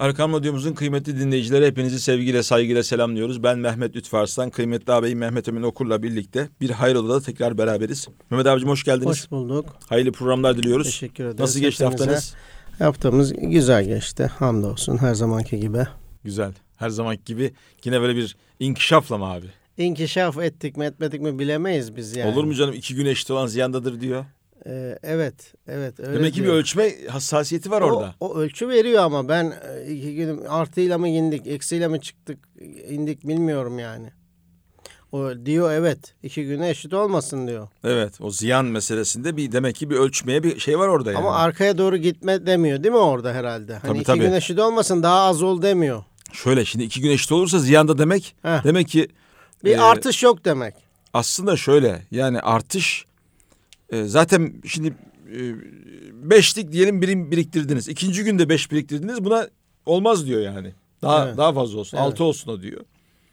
Erkam Radyomuzun kıymetli dinleyicileri, hepinizi sevgiyle, saygıyla selamlıyoruz. Ben Mehmet Lütfü Arslan, kıymetli ağabeyim Mehmet Emin Okur'la birlikte bir Hayrolda'da tekrar beraberiz. Mehmet abicim hoş geldiniz. Hoş bulduk. Hayırlı programlar diliyoruz. Teşekkür ederiz. Nasıl geçti haftanız? Haftamız güzel geçti. Hamdolsun, her zamanki gibi. Güzel. Her zamanki gibi yine böyle bir inkişafla mı abi? İnkişaf ettik mi etmedik mi bilemeyiz biz yani. Olur mu canım? 2 gün eşit olan ziyandadır diyor. Evet. Öyle demek ki diyor. Bir ölçme hassasiyeti var orada. O ölçü veriyor ama ben 2 gün artıyla mı indik, eksiyle mi çıktık, indik bilmiyorum yani. O diyor evet 2 güne eşit olmasın diyor. Evet, o ziyan meselesinde demek ki bir ölçmeye bir şey var orada yani. Ama arkaya doğru gitme demiyor değil mi orada herhalde? Hani tabii. 2 gün eşit olmasın, daha az ol demiyor. Şöyle, şimdi 2 gün eşit olursa ziyanda demek. Demek ki bir artış yok demek. Aslında şöyle, yani artış zaten şimdi 5'lik diyelim biriktirdiniz. 2. günde 5 biriktirdiniz, buna olmaz diyor yani. Daha fazla olsun, 6 olsun o diyor.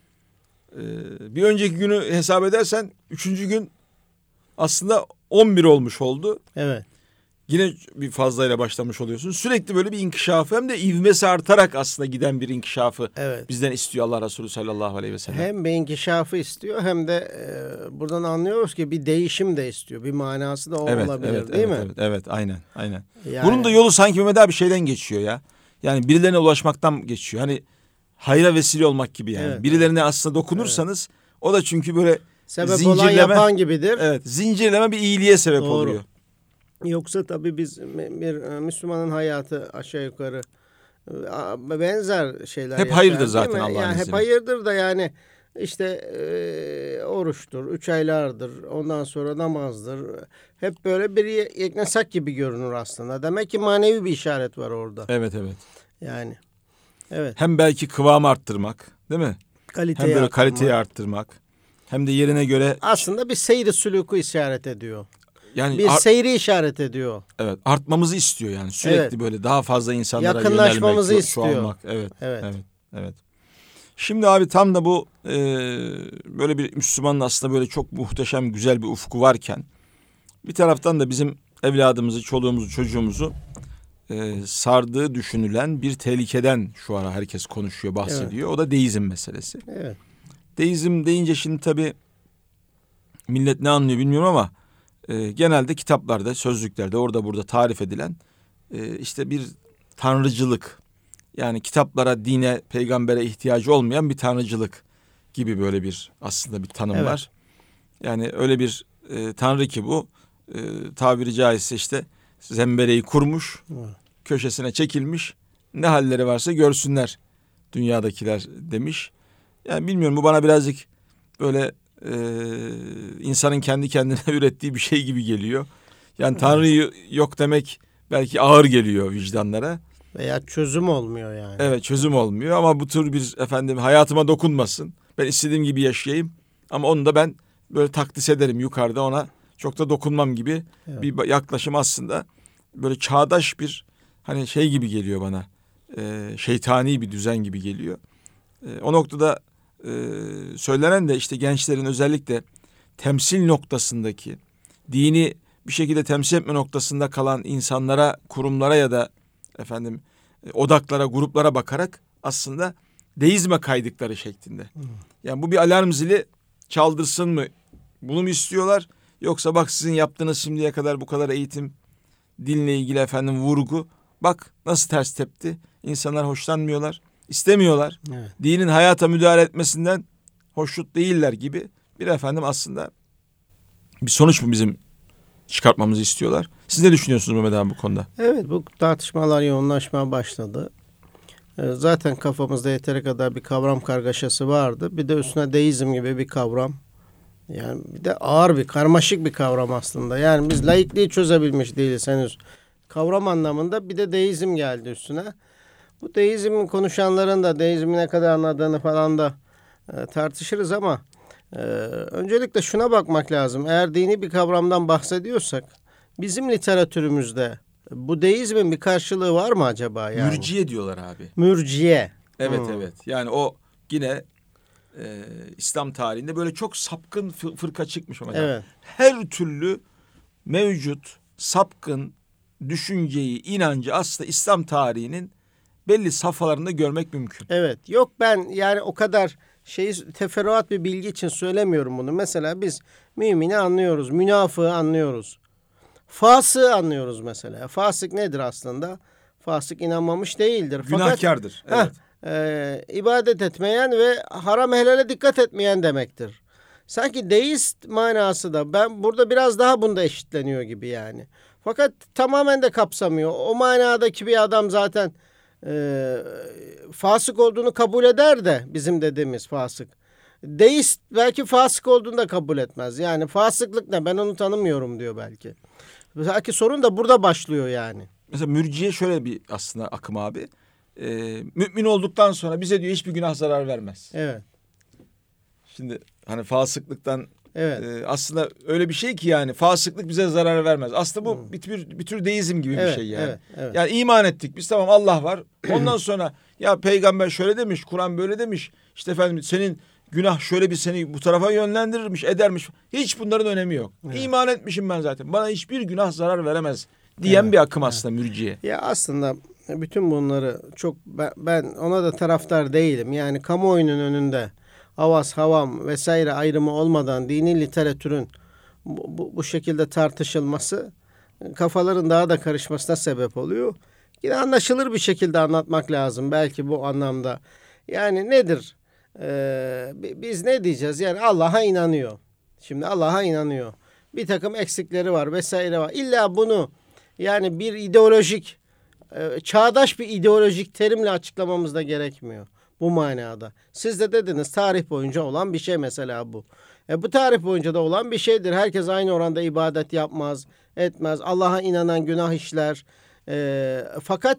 Bir önceki günü hesap edersen 3. gün aslında 11 olmuş oldu. Evet. Yine bir fazlayla başlamış oluyorsun. Sürekli böyle bir inkişafı, hem de ivmesi artarak aslında giden bir inkişafı bizden istiyor Allah Resulü sallallahu aleyhi ve sellem. Hem bir inkişafı istiyor, hem de buradan anlıyoruz ki bir değişim de istiyor. Bir manası da olabilir değil mi? Evet, aynen. Yani, bunun da yolu sanki Mehmet abi şeyden geçiyor ya. Yani birilerine ulaşmaktan geçiyor. Hani hayra vesile olmak gibi yani. Evet, birilerine aslında dokunursanız o da çünkü böyle sebep olan yapan gibidir. Evet, zincirleme bir iyiliğe sebep oluyor. Yoksa tabii biz bir Müslümanın hayatı aşağı yukarı benzer şeyler hep hayırdır zaten Allah'ın izniyle. Hep hayırdır da yani işte oruçtur, 3 aylardır, ondan sonra namazdır. Hep böyle bir yeknesak gibi görünür aslında. Demek ki manevi bir işaret var orada. Evet. Yani evet. Hem belki kıvamı arttırmak, değil mi? Hem böyle kaliteyi arttırmak. Hem de yerine göre aslında bir seyri sülûku işaret ediyor. Yani bir seyri işaret ediyor. Evet, artmamızı istiyor yani. Sürekli böyle daha fazla insanlara yakınlaşmamızı yönelmek, istiyor. çoğalmak. Evet. Şimdi abi tam da bu böyle bir Müslümanın aslında böyle çok muhteşem, güzel bir ufku varken bir taraftan da bizim evladımızı, çoluğumuzu, çocuğumuzu sardığı düşünülen bir tehlikeden şu ara herkes konuşuyor, bahsediyor. Evet. O da deizm meselesi. Evet. Deizm deyince şimdi tabii millet ne anlıyor bilmiyorum ama genelde kitaplarda, sözlüklerde, orada burada tarif edilen işte bir tanrıcılık, yani kitaplara, dine, peygambere ihtiyacı olmayan bir tanrıcılık gibi böyle bir aslında bir tanım var. Yani öyle bir tanrı ki bu tabiri caizse işte zembereği kurmuş, köşesine çekilmiş, ne halleri varsa görsünler dünyadakiler demiş. Yani bilmiyorum, bu bana birazcık böyle insanın kendi kendine ürettiği bir şey gibi geliyor. Yani Tanrı'yı yok demek belki ağır geliyor vicdanlara. Veya çözüm olmuyor yani. Evet, çözüm olmuyor ama bu tür bir hayatıma dokunmasın. Ben istediğim gibi yaşayayım ama onu da ben böyle takdis ederim yukarıda, ona çok da dokunmam gibi bir yaklaşım aslında böyle çağdaş bir hani şey gibi geliyor bana. Şeytani bir düzen gibi geliyor. O noktada söylenen de işte gençlerin özellikle temsil noktasındaki, dini bir şekilde temsil etme noktasında kalan insanlara, kurumlara ya da odaklara, gruplara bakarak aslında deizme kaydıkları şeklinde. Yani bu bir alarm zili çaldırsın mı? Bunu mu istiyorlar? Yoksa bak sizin yaptığınız şimdiye kadar bu kadar eğitim, dinle ilgili vurgu, bak nasıl ters tepti. İnsanlar hoşlanmıyorlar, istemiyorlar. Evet. Dinin hayata müdahale etmesinden hoşnut değiller gibi bir aslında bir sonuç mu bizim çıkartmamızı istiyorlar? Siz ne düşünüyorsunuz Mehmet abi bu konuda? Evet, bu tartışmalar yoğunlaşmaya başladı. Zaten kafamızda yeteri kadar bir kavram kargaşası vardı. Bir de üstüne deizm gibi bir kavram. Yani bir de ağır bir, karmaşık bir kavram aslında. Yani biz laikliği çözebilmiş değiliz henüz. Kavram anlamında bir de deizm geldi üstüne. Bu deizmin konuşanların da deizmi ne kadar anladığını falan da tartışırız ama öncelikle şuna bakmak lazım. Eğer dini bir kavramdan bahsediyorsak bizim literatürümüzde bu deizmin bir karşılığı var mı acaba? Yani? Mürciye diyorlar abi. Mürciye. Evet. Yani o yine İslam tarihinde böyle çok sapkın fırka çıkmış ama her türlü mevcut sapkın düşünceyi, inancı aslında İslam tarihinin belli safhalarında görmek mümkün. Evet. Yok ben yani o kadar teferruat bir bilgi için söylemiyorum bunu. Mesela biz mümini anlıyoruz, münafığı anlıyoruz. Fasığı anlıyoruz mesela. Fasık nedir aslında? Fasık inanmamış değildir. Günahkardır. Evet. İbadet etmeyen ve haram helale dikkat etmeyen demektir. Sanki deist manası da ben burada biraz daha bunda eşitleniyor gibi yani. Fakat tamamen de kapsamıyor. O manadaki bir adam zaten fasık olduğunu kabul eder de bizim dediğimiz fasık. Deist belki fasık olduğunu da kabul etmez. Yani fasıklık ne? Ben onu tanımıyorum diyor belki. Belki sorun da burada başlıyor yani. Mesela mürciye şöyle bir aslında akım abi. Mümin olduktan sonra bize diyor hiçbir günah zarar vermez. Evet. Şimdi hani fasıklıktan evet. Aslında öyle bir şey ki yani fasıklık bize zarar vermez. Aslında bu bir tür deizm gibi bir şey yani. Evet. Yani iman ettik biz, tamam Allah var. Ondan sonra ya peygamber şöyle demiş, Kur'an böyle demiş. İşte efendim senin günah şöyle bir seni bu tarafa yönlendirirmiş, edermiş. Hiç bunların önemi yok. Evet. İman etmişim ben zaten. Bana hiçbir günah zarar veremez diyen bir akım aslında mürciye. Ya aslında bütün bunları çok ben ona da taraftar değilim. Yani kamuoyunun önünde havas, havam vesaire ayrımı olmadan dini literatürün bu şekilde tartışılması kafaların daha da karışmasına sebep oluyor. Yine anlaşılır bir şekilde anlatmak lazım belki bu anlamda. Yani nedir? Biz ne diyeceğiz? Yani Allah'a inanıyor. Şimdi Allah'a inanıyor. Bir takım eksikleri var vesaire var. İlla bunu yani bir ideolojik, çağdaş bir ideolojik terimle açıklamamız da gerekmiyor. Bu manada. Siz de dediniz tarih boyunca olan bir şey mesela bu. Bu tarih boyunca da olan bir şeydir. Herkes aynı oranda ibadet yapmaz, etmez. Allah'a inanan günah işler. Fakat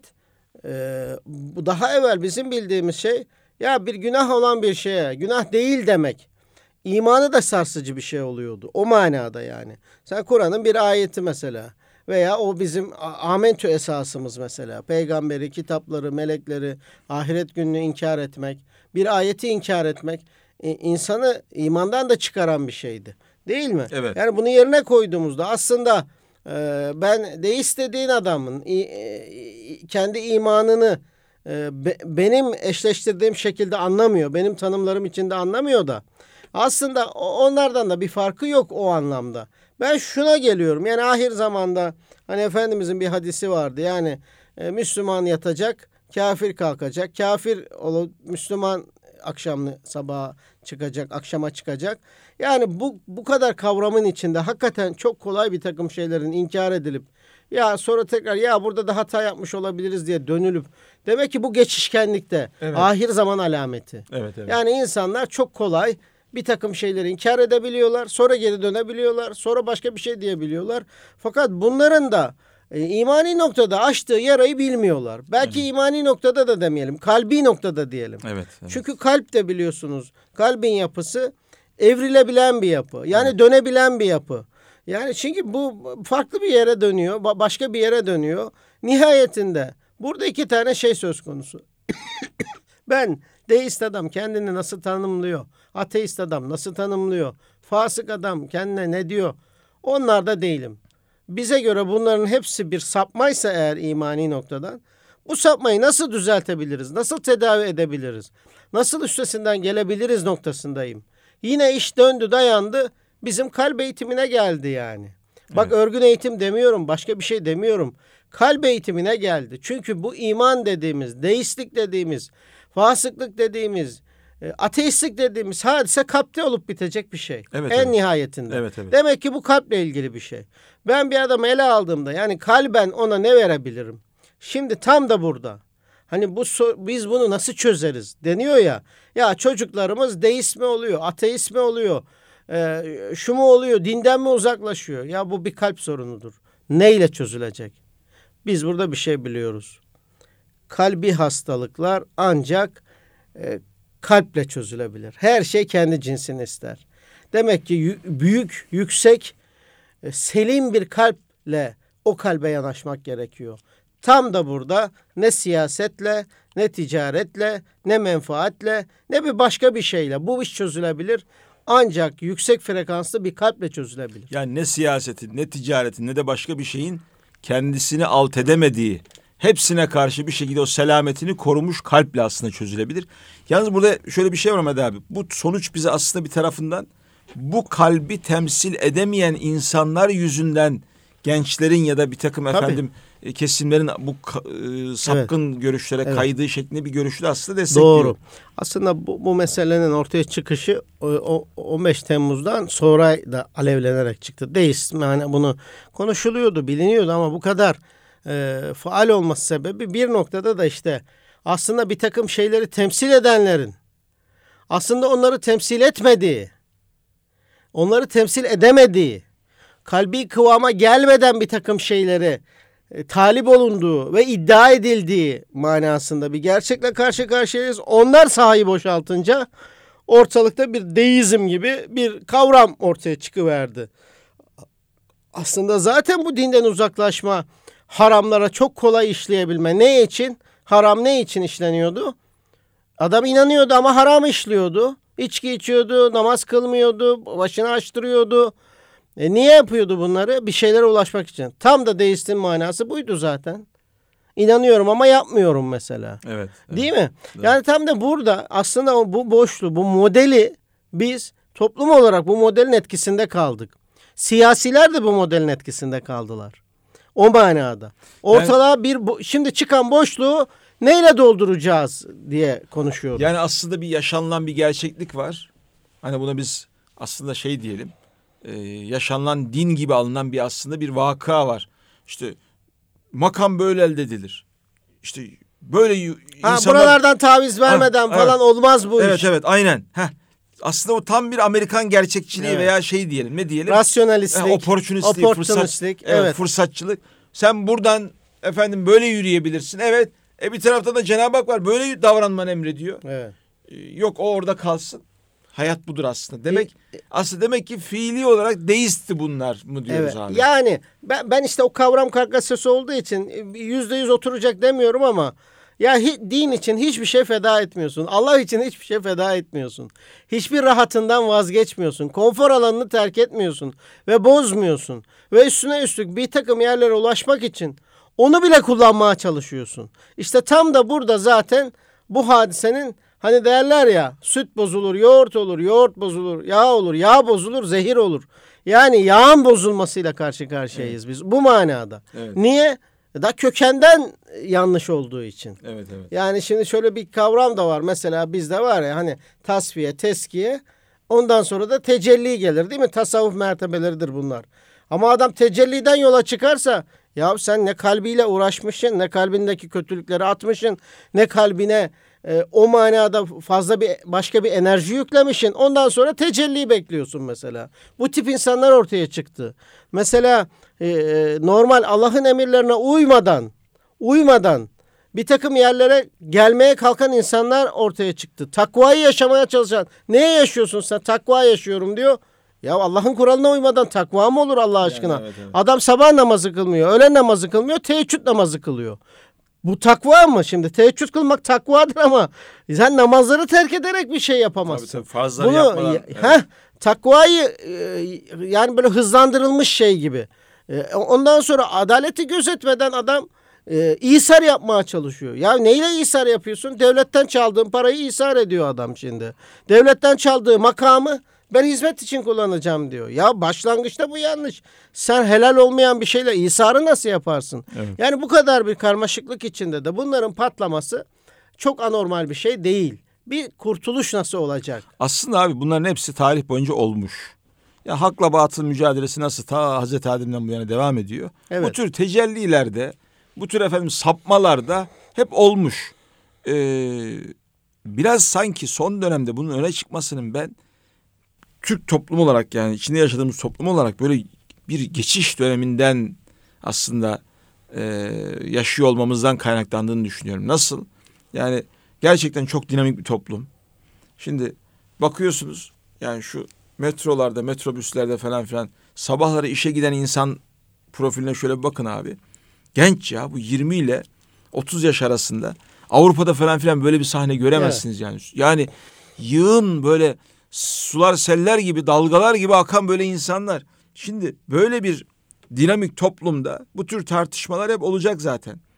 bu daha evvel bizim bildiğimiz şey ya bir günah olan bir şeye günah değil demek. İmanı da sarsıcı bir şey oluyordu. O manada yani. Sen Kur'an'ın bir ayeti mesela veya o bizim amentü esasımız mesela. Peygamberi, kitapları, melekleri, ahiret gününü inkar etmek, bir ayeti inkar etmek insanı imandan da çıkaran bir şeydi. Değil mi? Evet. Yani bunu yerine koyduğumuzda aslında ben deist dediğin adamın kendi imanını benim eşleştirdiğim şekilde anlamıyor. Benim tanımlarım içinde anlamıyor da aslında onlardan da bir farkı yok o anlamda. Ben şuna geliyorum. Yani ahir zamanda hani Efendimizin bir hadisi vardı. Yani Müslüman yatacak, kafir kalkacak. Müslüman akşamlı sabaha çıkacak, akşama çıkacak. Yani bu kadar kavramın içinde hakikaten çok kolay bir takım şeylerin inkar edilip ya sonra tekrar ya burada da hata yapmış olabiliriz diye dönülüp demek ki bu geçişkenlikte ahir zaman alameti. Evet. Yani insanlar çok kolay bir takım şeyleri inkar edebiliyorlar. Sonra geri dönebiliyorlar. Sonra başka bir şey diyebiliyorlar. Fakat bunların da imani noktada açtığı yarayı bilmiyorlar. Belki imani noktada da demeyelim. Kalbi noktada diyelim. Evet. Çünkü kalp de biliyorsunuz kalbin yapısı evrilebilen bir yapı. Yani dönebilen bir yapı. Yani çünkü bu farklı bir yere dönüyor. Başka bir yere dönüyor. Nihayetinde burada iki tane şey söz konusu. Ben deist adam kendini nasıl tanımlıyor? Ateist adam nasıl tanımlıyor? Fasık adam kendine ne diyor? Onlar da değilim. Bize göre bunların hepsi bir sapmaysa eğer imani noktadan bu sapmayı nasıl düzeltebiliriz? Nasıl tedavi edebiliriz? Nasıl üstesinden gelebiliriz noktasındayım. Yine iş döndü dayandı bizim kalp eğitimine geldi yani. Bak örgün eğitim demiyorum, başka bir şey demiyorum. Kalp eğitimine geldi. Çünkü bu iman dediğimiz, deistlik dediğimiz, fasıklık dediğimiz, ateistlik dediğimiz hadise kalpte olup bitecek bir şey. En nihayetinde. Evet. Demek ki bu kalple ilgili bir şey. Ben bir adamı ele aldığımda yani kalben ona ne verebilirim? Şimdi tam da burada. Hani biz bunu nasıl çözeriz deniyor ya. Ya çocuklarımız deist mi oluyor, ateist mi oluyor? Şu mu oluyor, dinden mi uzaklaşıyor? Ya bu bir kalp sorunudur. Neyle çözülecek? Biz burada bir şey biliyoruz. Kalbi hastalıklar ancak kalple çözülebilir. Her şey kendi cinsini ister. Demek ki büyük, yüksek, selim bir kalple o kalbe yanaşmak gerekiyor. Tam da burada ne siyasetle, ne ticaretle, ne menfaatle, ne bir başka bir şeyle bu iş çözülebilir. Ancak yüksek frekanslı bir kalple çözülebilir. Yani ne siyasetin, ne ticaretin, ne de başka bir şeyin kendisini alt edemediği, hepsine karşı bir şekilde o selametini korumuş kalple aslında çözülebilir. Yalnız burada şöyle bir şey var Mehmet abi. Bu sonuç bize aslında bir tarafından bu kalbi temsil edemeyen insanlar yüzünden gençlerin ya da bir takım kesimlerin bu sapkın görüşlere kaydığı şeklinde bir görüşü de aslında destekliyor. Doğru. Aslında bu meselenin ortaya çıkışı 15 Temmuz'dan sonra da alevlenerek çıktı. Deist yani bunu konuşuluyordu, biliniyordu ama bu kadar faal olması sebebi bir noktada da işte aslında bir takım şeyleri temsil edenlerin aslında onları temsil etmediği, onları temsil edemediği, kalbi kıvama gelmeden bir takım şeyleri talip olunduğu ve iddia edildiği manasında bir gerçekle karşı karşıyayız. Onlar sahayı boşaltınca ortalıkta bir deizm gibi bir kavram ortaya çıkıverdi. Aslında zaten bu dinden uzaklaşma, haramlara çok kolay işleyebilme. Ne için? Haram ne için işleniyordu? Adam inanıyordu ama haram işliyordu. İçki içiyordu, namaz kılmıyordu, başını açtırıyordu. Niye yapıyordu bunları? Bir şeylere ulaşmak için. Tam da deistin manası buydu zaten. İnanıyorum ama yapmıyorum mesela. Evet. Değil mi? Evet. Yani tam da burada aslında bu boşluğu, bu modeli biz toplum olarak bu modelin etkisinde kaldık. Siyasiler de bu modelin etkisinde kaldılar. O manada. Ortalığa şimdi çıkan boşluğu neyle dolduracağız diye konuşuyoruz. Yani aslında bir yaşanılan bir gerçeklik var. Hani buna biz aslında diyelim. Yaşanılan din gibi alınan bir aslında bir vaka var. İşte makam böyle elde edilir. İşte böyle insanlar... Buralardan taviz vermeden falan olmaz bu iş. Evet aynen. Aslında o tam bir Amerikan gerçekçiliği veya diyelim, ne diyelim? Rasyonalistlik. Opportunistlik. Fırsatçılık. Sen buradan böyle yürüyebilirsin. Evet. Bir tarafta da Cenab-ı Hak var. Böyle davranmanı emrediyor. Evet. Yok o orada kalsın. Hayat budur aslında. Demek ki fiili olarak deistti bunlar mı diyoruz abi? Yani ben işte o kavram kargaşası olduğu için %100 oturacak demiyorum ama ya din için hiçbir şey feda etmiyorsun. Allah için hiçbir şey feda etmiyorsun. Hiçbir rahatından vazgeçmiyorsun. Konfor alanını terk etmiyorsun ve bozmuyorsun. Ve üstüne üstlük bir takım yerlere ulaşmak için onu bile kullanmaya çalışıyorsun. İşte tam da burada zaten bu hadisenin hani derler ya, süt bozulur, yoğurt olur, yoğurt bozulur, yağ olur, yağ bozulur, zehir olur. Yani yağın bozulmasıyla karşı karşıyayız biz bu manada. Evet. Niye? Da kökenden yanlış olduğu için. Evet. Yani şimdi şöyle bir kavram da var. Mesela bizde var ya hani tasfiye, teskiye, ondan sonra da tecelli gelir değil mi? Tasavvuf mertebeleridir bunlar. Ama adam tecelliden yola çıkarsa ya sen ne kalbiyle uğraşmışsın, ne kalbindeki kötülükleri atmışsın, ne kalbine o manada başka bir enerji yüklemişsin. Ondan sonra tecelli bekliyorsun mesela. Bu tip insanlar ortaya çıktı. Mesela normal Allah'ın emirlerine uymadan bir takım yerlere gelmeye kalkan insanlar ortaya çıktı. Takvayı yaşamaya çalışan. Neye yaşıyorsun sen? Takva yaşıyorum diyor. Ya Allah'ın kuralına uymadan takva mı olur Allah aşkına? Evet. Adam sabah namazı kılmıyor, öğlen namazı kılmıyor, teheccüd namazı kılıyor. Bu takva mı şimdi? Teheccüd kılmak takvadır ama sen namazları terk ederek bir şey yapamazsın. Tabii fazla yapmadan. Takvayı yani böyle hızlandırılmış şey gibi. Ondan sonra adaleti gözetmeden adam İsar yapmaya çalışıyor. Ya neyle İsar yapıyorsun? Devletten çaldığın parayı İsar ediyor adam şimdi. Devletten çaldığı makamı ben hizmet için kullanacağım diyor. Ya başlangıçta bu yanlış. Sen helal olmayan bir şeyle İsar'ı nasıl yaparsın? Evet. Yani bu kadar bir karmaşıklık içinde de bunların patlaması çok anormal bir şey değil. Bir kurtuluş nasıl olacak? Aslında abi bunların hepsi tarih boyunca olmuş. Ya hakla batıl mücadelesi nasıl ta Hazreti Adem'den bu yana devam ediyor. Evet. Bu tür tecellilerde, bu tür sapmalarda hep olmuş. Biraz sanki son dönemde bunun öne çıkmasının ben Türk toplumu olarak yani içinde yaşadığımız toplum olarak böyle bir geçiş döneminden aslında yaşıyor olmamızdan kaynaklandığını düşünüyorum. Nasıl? Yani gerçekten çok dinamik bir toplum. Şimdi bakıyorsunuz yani şu metrolarda, metrobüslerde falan filan sabahları işe giden insan profiline şöyle bir bakın abi. Genç ya bu 20 ile 30 yaş arasında. Avrupa'da falan filan böyle bir sahne göremezsiniz yani. Yani yığın böyle sular seller gibi dalgalar gibi akan böyle insanlar. Şimdi böyle bir dinamik toplumda bu tür tartışmalar hep olacak zaten.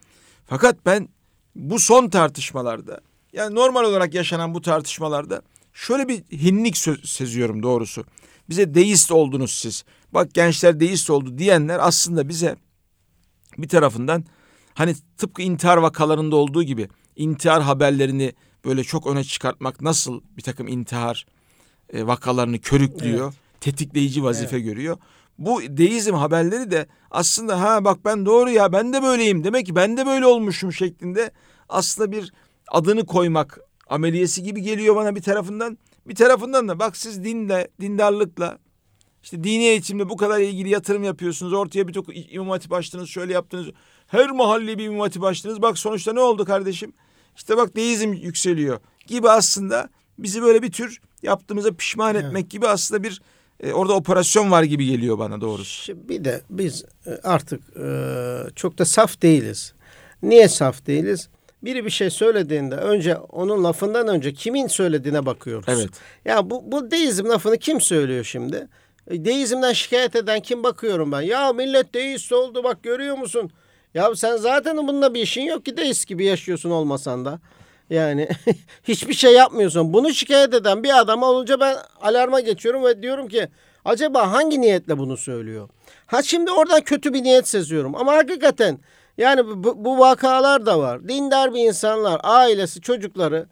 Fakat ben bu son tartışmalarda, yani normal olarak yaşanan bu tartışmalarda şöyle bir hinlik seziyorum doğrusu. Bize deist oldunuz siz. Bak gençler deist oldu diyenler aslında bize bir tarafından hani tıpkı intihar vakalarında olduğu gibi intihar haberlerini böyle çok öne çıkartmak nasıl bir takım intihar vakalarını körüklüyor, tetikleyici vazife görüyor. Bu deizm haberleri de aslında ha bak ben doğru ya ben de böyleyim demek ki ben de böyle olmuşum şeklinde aslında bir adını koymak ameliyesi gibi geliyor bana bir tarafından. Bir tarafından da bak siz dinle, dindarlıkla işte dini eğitimle bu kadar ilgili yatırım yapıyorsunuz. Ortaya bir imam hatip açtınız, şöyle yaptınız. Her mahalle bir imam hatip açtınız. Bak sonuçta ne oldu kardeşim? İşte bak deizm yükseliyor gibi aslında bizi böyle bir tür yaptığımıza pişman etmek gibi aslında bir orada operasyon var gibi geliyor bana doğrusu. Bir de biz artık çok da saf değiliz. Niye saf değiliz? Biri bir şey söylediğinde önce onun lafından önce kimin söylediğine bakıyoruz. Evet. Ya bu deizm lafını kim söylüyor şimdi? Deizmden şikayet eden kim bakıyorum ben? Ya millet deist oldu bak görüyor musun? Ya sen zaten bununla bir işin yok ki deist gibi yaşıyorsun olmasan da. Yani hiçbir şey yapmıyorsun. Bunu şikayet eden bir adam olunca ben alarma geçiyorum ve diyorum ki acaba hangi niyetle bunu söylüyor? Ha şimdi oradan kötü bir niyet seziyorum ama hakikaten yani bu vakalar da var. Dindar bir insanlar, ailesi, çocukları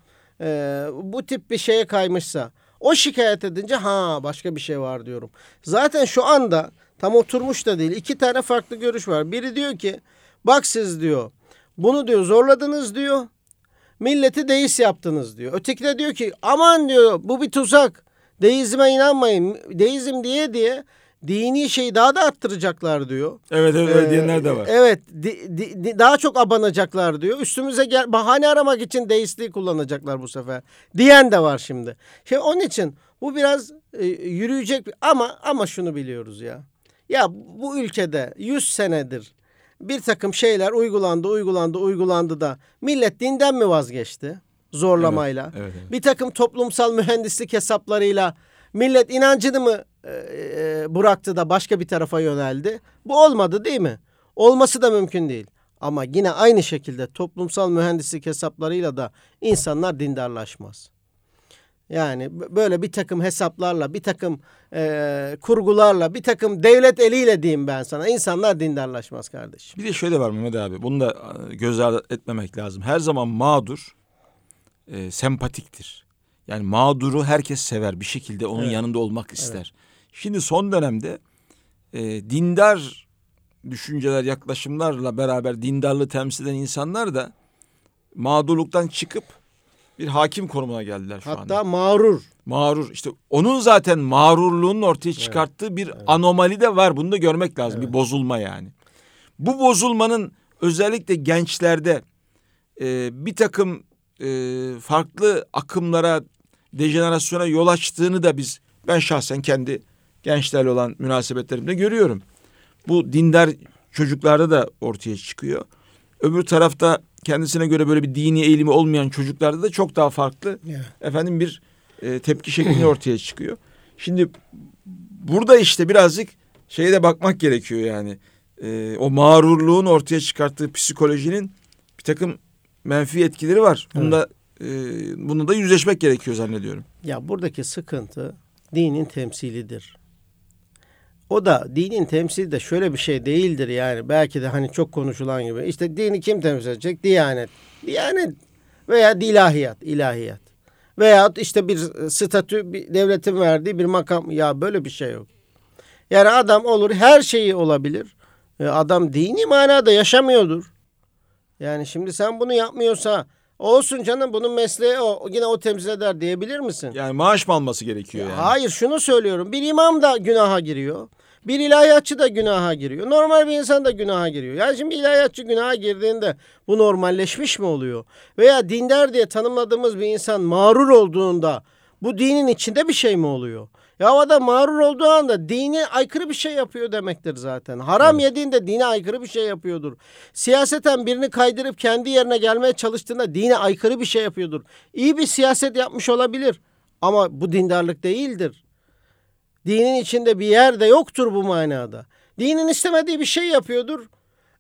bu tip bir şeye kaymışsa o şikayet edince başka bir şey var diyorum. Zaten şu anda tam oturmuş da değil. 2 tane farklı görüş var. Biri diyor ki bak siz diyor bunu diyor zorladınız diyor. Milleti deist yaptınız diyor. Öteki de diyor ki aman diyor bu bir tuzak. Deizme inanmayın. Deizm diye dini şeyi daha da arttıracaklar diyor. Evet öyle diyenler de var. Evet daha çok abanacaklar diyor. Üstümüze bahane aramak için deistliği kullanacaklar bu sefer. Diyen de var şimdi. Onun için bu biraz yürüyecek ama şunu biliyoruz ya. Ya bu ülkede 100 senedir bir takım şeyler uygulandı da millet dinden mi vazgeçti? Zorlamayla. Evet. Bir takım toplumsal mühendislik hesaplarıyla millet inancını mı bıraktı da başka bir tarafa yöneldi? Bu olmadı değil mi? Olması da mümkün değil. Ama yine aynı şekilde toplumsal mühendislik hesaplarıyla da insanlar dindarlaşmaz. Yani böyle bir takım hesaplarla, bir takım kurgularla, bir takım devlet eliyle diyeyim ben sana. İnsanlar dindarlaşmaz kardeşim. Bir de şöyle var Mehmet abi. Bunu da göz ardı etmemek lazım. Her zaman mağdur sempatiktir. Yani mağduru herkes sever. Bir şekilde onun yanında olmak ister. Evet. Şimdi son dönemde dindar düşünceler, yaklaşımlarla beraber dindarlığı temsil eden insanlar da mağdurluktan çıkıp bir hakim konumuna geldiler şu anda. Hatta mağrur. Mağrur. İşte onun zaten mağrurluğunun ortaya çıkarttığı bir anomali de var. Bunu da görmek lazım. Bir bozulma yani. Bu bozulmanın özellikle gençlerde bir takım farklı akımlara, dejenerasyona yol açtığını da ben şahsen kendi gençlerle olan münasebetlerimde görüyorum. Bu dindar çocuklarda da ortaya çıkıyor. Öbür tarafta kendisine göre böyle bir dini eğilimi olmayan çocuklarda da çok daha farklı bir tepki şekli ortaya çıkıyor. Şimdi burada işte birazcık şeye de bakmak gerekiyor yani. O mağrurluğun ortaya çıkarttığı psikolojinin bir takım menfi etkileri var. Bununla da yüzleşmek gerekiyor zannediyorum. Ya buradaki sıkıntı dinin temsilidir. O da dinin temsili de şöyle bir şey değildir yani. Belki de hani çok konuşulan gibi. İşte dini kim temsil edecek? Diyanet. Diyanet veya ilahiyat. Veya işte bir statü, bir devletin verdiği bir makam. Ya böyle bir şey yok. Yani adam olur, her şeyi olabilir. Adam dini manada yaşamıyordur. Yani şimdi sen bunu yapmıyorsa olsun canım bunun mesleği yine o temsil eder diyebilir misin? Yani maaş mı alması gerekiyor yani? Hayır şunu söylüyorum. Bir imam da günaha giriyor. Bir ilahiyatçı da günaha giriyor. Normal bir insan da günaha giriyor. Yani şimdi ilahiyatçı günaha girdiğinde bu normalleşmiş mi oluyor? Veya dindar diye tanımladığımız bir insan mağrur olduğunda bu dinin içinde bir şey mi oluyor? Ya o adam mağrur olduğu anda dine aykırı bir şey yapıyor demektir zaten. Haram yediğinde dine aykırı bir şey yapıyordur. Siyaseten birini kaydırıp kendi yerine gelmeye çalıştığında dine aykırı bir şey yapıyordur. İyi bir siyaset yapmış olabilir ama bu dindarlık değildir. Dinin içinde bir yerde yoktur bu manada. Dinin istemediği bir şey yapıyordur.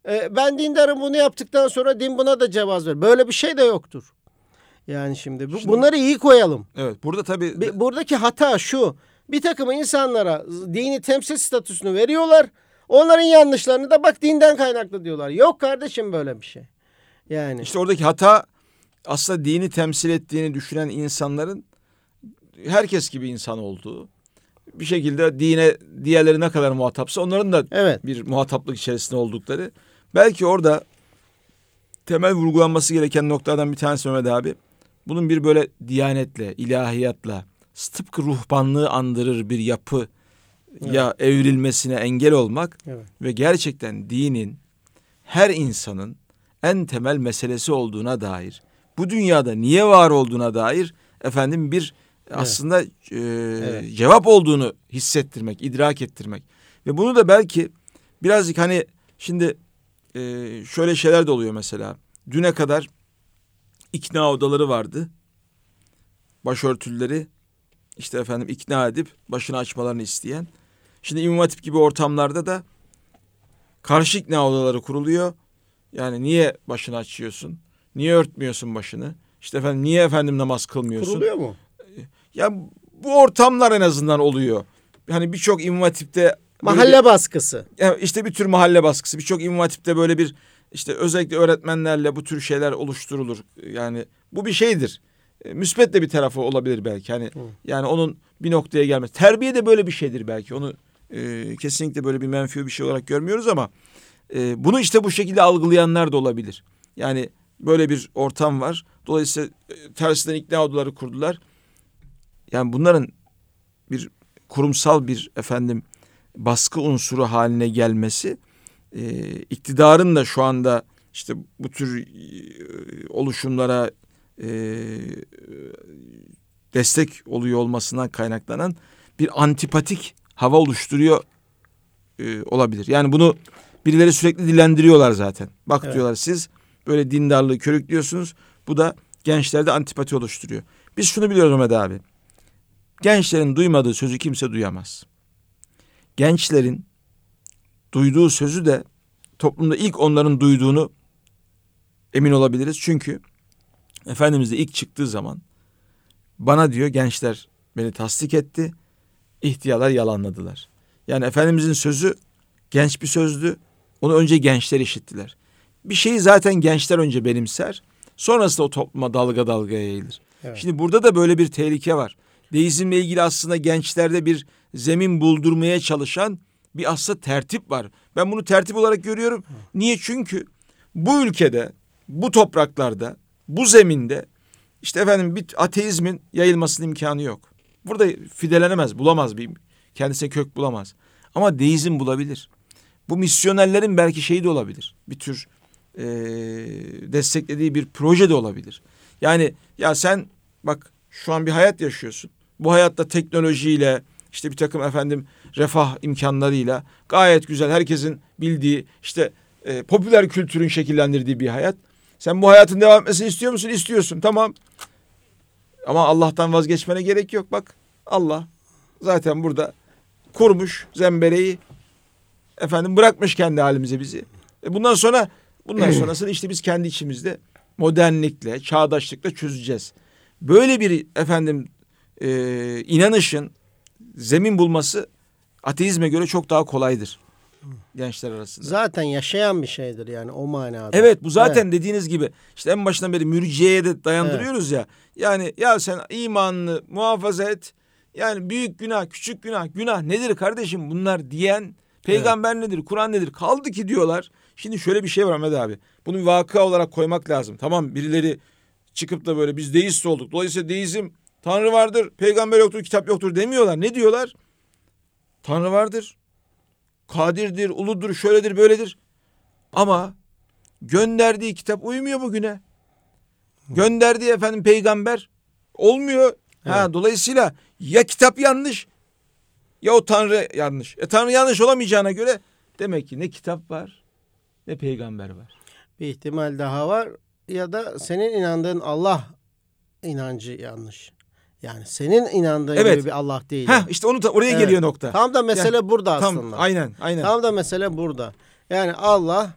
Ben dindarım, bunu yaptıktan sonra din buna da cevaz ver. Böyle bir şey de yoktur. Yani şimdi bunları iyi koyalım. Evet, burada tabii Buradaki hata şu. Bir takım insanlara dini temsil statüsünü veriyorlar. Onların yanlışlarını da bak dinden kaynaklı diyorlar. Yok kardeşim böyle bir şey. Yani işte oradaki hata aslında dini temsil ettiğini düşünen insanların herkes gibi insan olduğu. Bir şekilde dine diğerleri ne kadar muhatapsa onların da evet. bir muhataplık içerisinde oldukları. Belki orada temel vurgulanması gereken noktadan bir tanesi Mehmet abi. Bunun bir böyle diyanetle, ilahiyatla, tıpkı ruhbanlığı andırır bir yapı ya evrilmesine engel olmak ve gerçekten dinin her insanın en temel meselesi olduğuna dair, bu dünyada niye var olduğuna dair bir aslında cevap olduğunu hissettirmek, idrak ettirmek. Ve bunu da belki birazcık şimdi şöyle şeyler de oluyor mesela. Düne kadar ikna odaları vardı. Başörtüleri ikna edip başını açmalarını isteyen. Şimdi İmam Hatip gibi ortamlarda da karşı ikna odaları kuruluyor. Yani niye başını açıyorsun? Niye örtmüyorsun başını? Niye namaz kılmıyorsun? Kuruluyor mu? Ya bu ortamlar en azından oluyor. Hani birçok İmam Hatip'te mahalle baskısı. Bir tür mahalle baskısı. Birçok İmam Hatip'te böyle bir özellikle öğretmenlerle bu tür şeyler oluşturulur. Yani bu bir şeydir. Müspet de bir tarafı olabilir belki. Yani onun bir noktaya gelmesi. Terbiye de böyle bir şeydir belki. Onu kesinlikle böyle bir menfi bir şey olarak görmüyoruz ama bunu bu şekilde algılayanlar da olabilir. Yani böyle bir ortam var. Dolayısıyla tersinden ikna odaları kurdular. Yani bunların bir kurumsal bir baskı unsuru haline gelmesi iktidarın da şu anda bu tür oluşumlara destek oluyor olmasından kaynaklanan bir antipatik hava oluşturuyor olabilir. Yani bunu birileri sürekli dillendiriyorlar zaten. Bak diyorlar siz böyle dindarlığı körüklüyorsunuz. Bu da gençlerde antipati oluşturuyor. Biz şunu biliyoruz Mehmet abi. Gençlerin duymadığı sözü kimse duyamaz. Gençlerin duyduğu sözü de toplumda ilk onların duyduğunu emin olabiliriz. Çünkü Efendimiz de ilk çıktığı zaman bana diyor gençler beni tasdik etti, ihtiyarlar yalanladılar. Yani Efendimizin sözü genç bir sözdü. Onu önce gençler işittiler. Bir şeyi zaten gençler önce benimser. Sonrasında o topluma dalga dalga yayılır. Evet. Şimdi burada da böyle bir tehlike var. Deizmle ilgili aslında gençlerde bir zemin buldurmaya çalışan bir aslında tertip var. Ben bunu tertip olarak görüyorum. Niye? Çünkü bu ülkede, bu topraklarda, bu zeminde bir ateizmin yayılmasının imkanı yok. Burada fidelenemez, bulamaz kendisine kök bulamaz. Ama deizm bulabilir. Bu misyonerlerin belki şeyi de olabilir. Bir tür desteklediği bir proje de olabilir. Yani ya sen bak şu an bir hayat yaşıyorsun. Bu hayatta teknolojiyle bir takım refah imkanlarıyla gayet güzel herkesin bildiği popüler kültürün şekillendirdiği bir hayat. Sen bu hayatın devam etmesini istiyor musun? İstiyorsun. Tamam. Ama Allah'tan vazgeçmene gerek yok. Bak Allah zaten burada kurmuş zembereği bırakmış kendi halimize bizi. Bundan sonrasını biz kendi içimizde modernlikle, çağdaşlıkla çözeceğiz. Böyle bir inanışın zemin bulması ateizme göre çok daha kolaydır gençler arasında. Zaten yaşayan bir şeydir yani o manada. Evet bu zaten dediğiniz gibi en başından beri mürciyeye de dayandırıyoruz ya. Yani ya sen imanını muhafaza et. Yani büyük günah, küçük günah nedir kardeşim bunlar diyen peygamber nedir, Kur'an nedir? Kaldı ki diyorlar. Şimdi şöyle bir şey var Ahmet abi. Bunu bir vaka olarak koymak lazım. Tamam birileri çıkıp da böyle biz deist olduk. Dolayısıyla deizm Tanrı vardır, peygamber yoktur, kitap yoktur demiyorlar. Ne diyorlar? Tanrı vardır, kadirdir, uludur, şöyledir, böyledir. Ama gönderdiği kitap uymuyor bugüne. Gönderdiği peygamber olmuyor. Evet. Dolayısıyla ya kitap yanlış ya o Tanrı yanlış. Tanrı yanlış olamayacağına göre demek ki ne kitap var ne peygamber var. Bir ihtimal daha var ya da senin inandığın Allah inancı yanlış. Yani senin inandığın gibi bir Allah değil. Oraya geliyor nokta. Tam da mesele burada aslında. Aynen. Tam da mesele burada. Yani Allah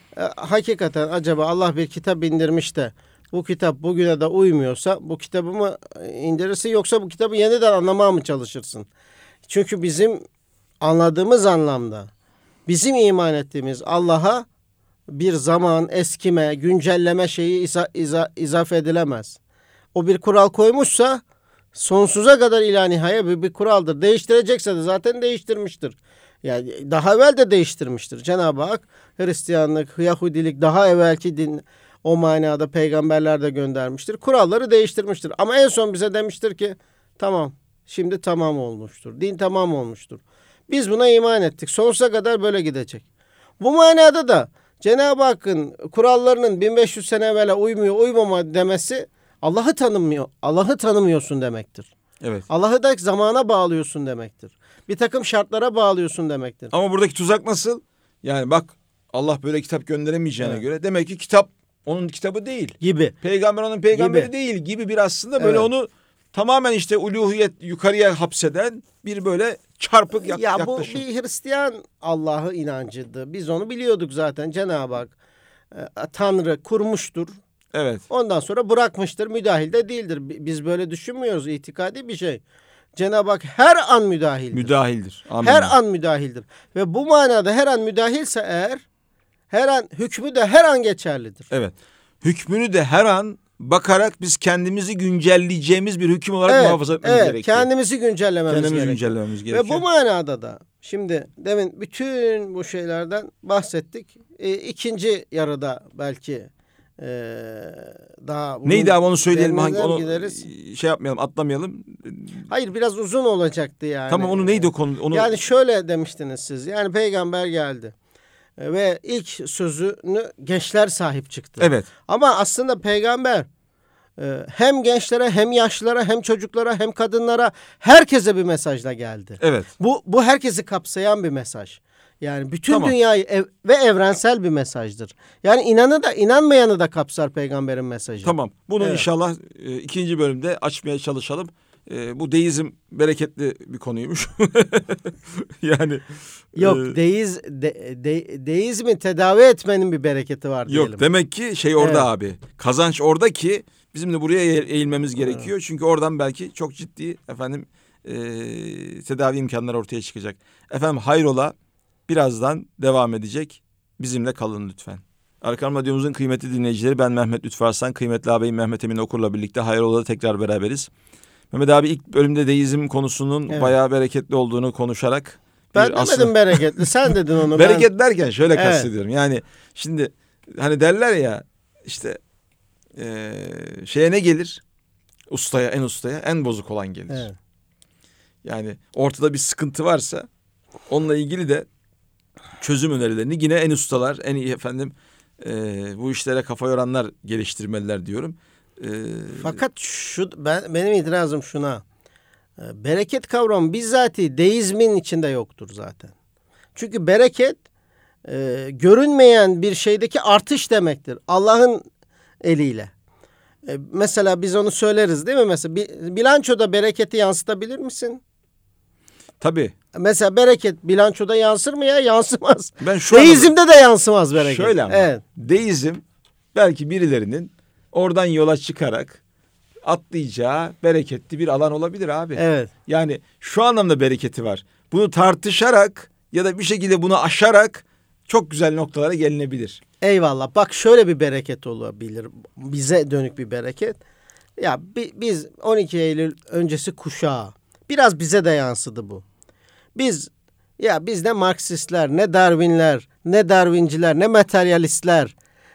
hakikaten acaba Allah bir kitap indirmiş de bu kitap bugüne de uymuyorsa bu kitabı mı indirirsin yoksa bu kitabı yeniden anlamaya mı çalışırsın? Çünkü bizim anladığımız anlamda bizim iman ettiğimiz Allah'a bir zaman, eskime, güncelleme şeyi izafe edilemez. O bir kural koymuşsa sonsuza kadar ila nihaya bir kuraldır. Değiştirecekse de zaten değiştirmiştir. Yani daha evvel de değiştirmiştir. Cenab-ı Hak Hristiyanlık, Yahudilik daha evvelki din o manada peygamberler de göndermiştir. Kuralları değiştirmiştir. Ama en son bize demiştir ki tamam şimdi tamam olmuştur. Din tamam olmuştur. Biz buna iman ettik. Sonsuza kadar böyle gidecek. Bu manada da Cenab-ı Hakk'ın kurallarının 1500 sene evvela uymuyor, uymama demesi Allah'ı tanımıyor. Allah'ı tanımıyorsun demektir. Evet. Allah'ı da zamana bağlıyorsun demektir. Bir takım şartlara bağlıyorsun demektir. Ama buradaki tuzak nasıl? Yani bak Allah böyle kitap gönderemeyeceğine göre demek ki kitap onun kitabı değil. Gibi. Peygamber onun peygamberi Gibi. değil gibi bir aslında böyle onu tamamen işte uluhiyet yukarıya hapseden bir böyle çarpık yaklaşım. Bu bir Hristiyan Allah'ı inancıydı. Biz onu biliyorduk zaten. Cenab-ı Hak Tanrı kurmuştur. Evet. Ondan sonra bırakmıştır. Müdahil de değildir. Biz böyle düşünmüyoruz. İtikadi bir şey. Cenab-ı Hak her an müdahildir. Müdahildir. Amin. Her an müdahildir. Ve bu manada her an müdahilse eğer her an hükmü de her an geçerlidir. Evet. Hükmünü de her an bakarak biz kendimizi güncelleyeceğimiz bir hüküm olarak muhafaza etmemiz gerekiyor. Kendimizi güncellememiz gerekiyor. gerekiyor. Ve bu manada da şimdi demin bütün bu şeylerden bahsettik. İkinci yarıda belki daha... Neydi abi onu söyleyelim. Onu gideriz. Şey yapmayalım, atlamayalım. Hayır biraz uzun olacaktı yani. Tamam onu neydi o konu? Yani şöyle demiştiniz siz. Yani peygamber geldi. Ve ilk sözünü gençler sahip çıktı. Evet. Ama aslında peygamber hem gençlere hem yaşlılara hem çocuklara hem kadınlara herkese bir mesajla geldi. Evet. Bu herkesi kapsayan bir mesaj. Yani bütün dünyayı ve evrensel bir mesajdır. Yani inanı da inanmayanı da kapsar peygamberin mesajı. Tamam. Bunu inşallah ikinci bölümde açmaya çalışalım. Bu deizm bereketli bir konuymuş. Yani yok deizmi tedavi etmenin bir bereketi var diyelim. Yok demek ki şey orada abi. Kazanç orada ki bizim de buraya eğilmemiz gerekiyor. Evet. Çünkü oradan belki çok ciddi tedavi imkanları ortaya çıkacak. Efendim hayrola birazdan devam edecek. Bizimle kalın lütfen. Erkam Radyomuzun kıymetli dinleyicileri, ben Mehmet Lütfü Arslan. Kıymetli ağabeyim Mehmet Emin Okur'la birlikte hayrola'da tekrar beraberiz. Mehmet abi ilk bölümde deizm konusunun bayağı bereketli olduğunu konuşarak. Ben demedim bereketli, sen dedin onu. Bereket derken şöyle kastediyorum. Yani şimdi hani derler ya işte şeye ne gelir? En ustaya en bozuk olan gelir. Evet. Yani ortada bir sıkıntı varsa onunla ilgili de çözüm önerilerini yine en ustalar, en iyi bu işlere kafa yoranlar geliştirmeliler diyorum. Fakat benim itirazım şuna. Bereket kavramı bizzati deizmin içinde yoktur zaten. Çünkü bereket görünmeyen bir şeydeki artış demektir. Allah'ın eliyle. Mesela biz onu söyleriz değil mi? Mesela bilançoda bereketi yansıtabilir misin? Tabii. Mesela bereket bilançoda yansır mı ya? Yansımaz. Deizmde de yansımaz bereket. Şöyle ama. Deizm belki birilerinin oradan yola çıkarak atlayacağı bereketli bir alan olabilir abi. Evet. Yani şu anlamda bereketi var. Bunu tartışarak ya da bir şekilde bunu aşarak çok güzel noktalara gelinebilir. Eyvallah. Bak şöyle bir bereket olabilir. Bize dönük bir bereket. Ya biz 12 Eylül öncesi kuşağı. Biraz bize de yansıdı bu. Biz ne Marksistler, ne Darwinler, ne Darwinciler, ne materyalistler,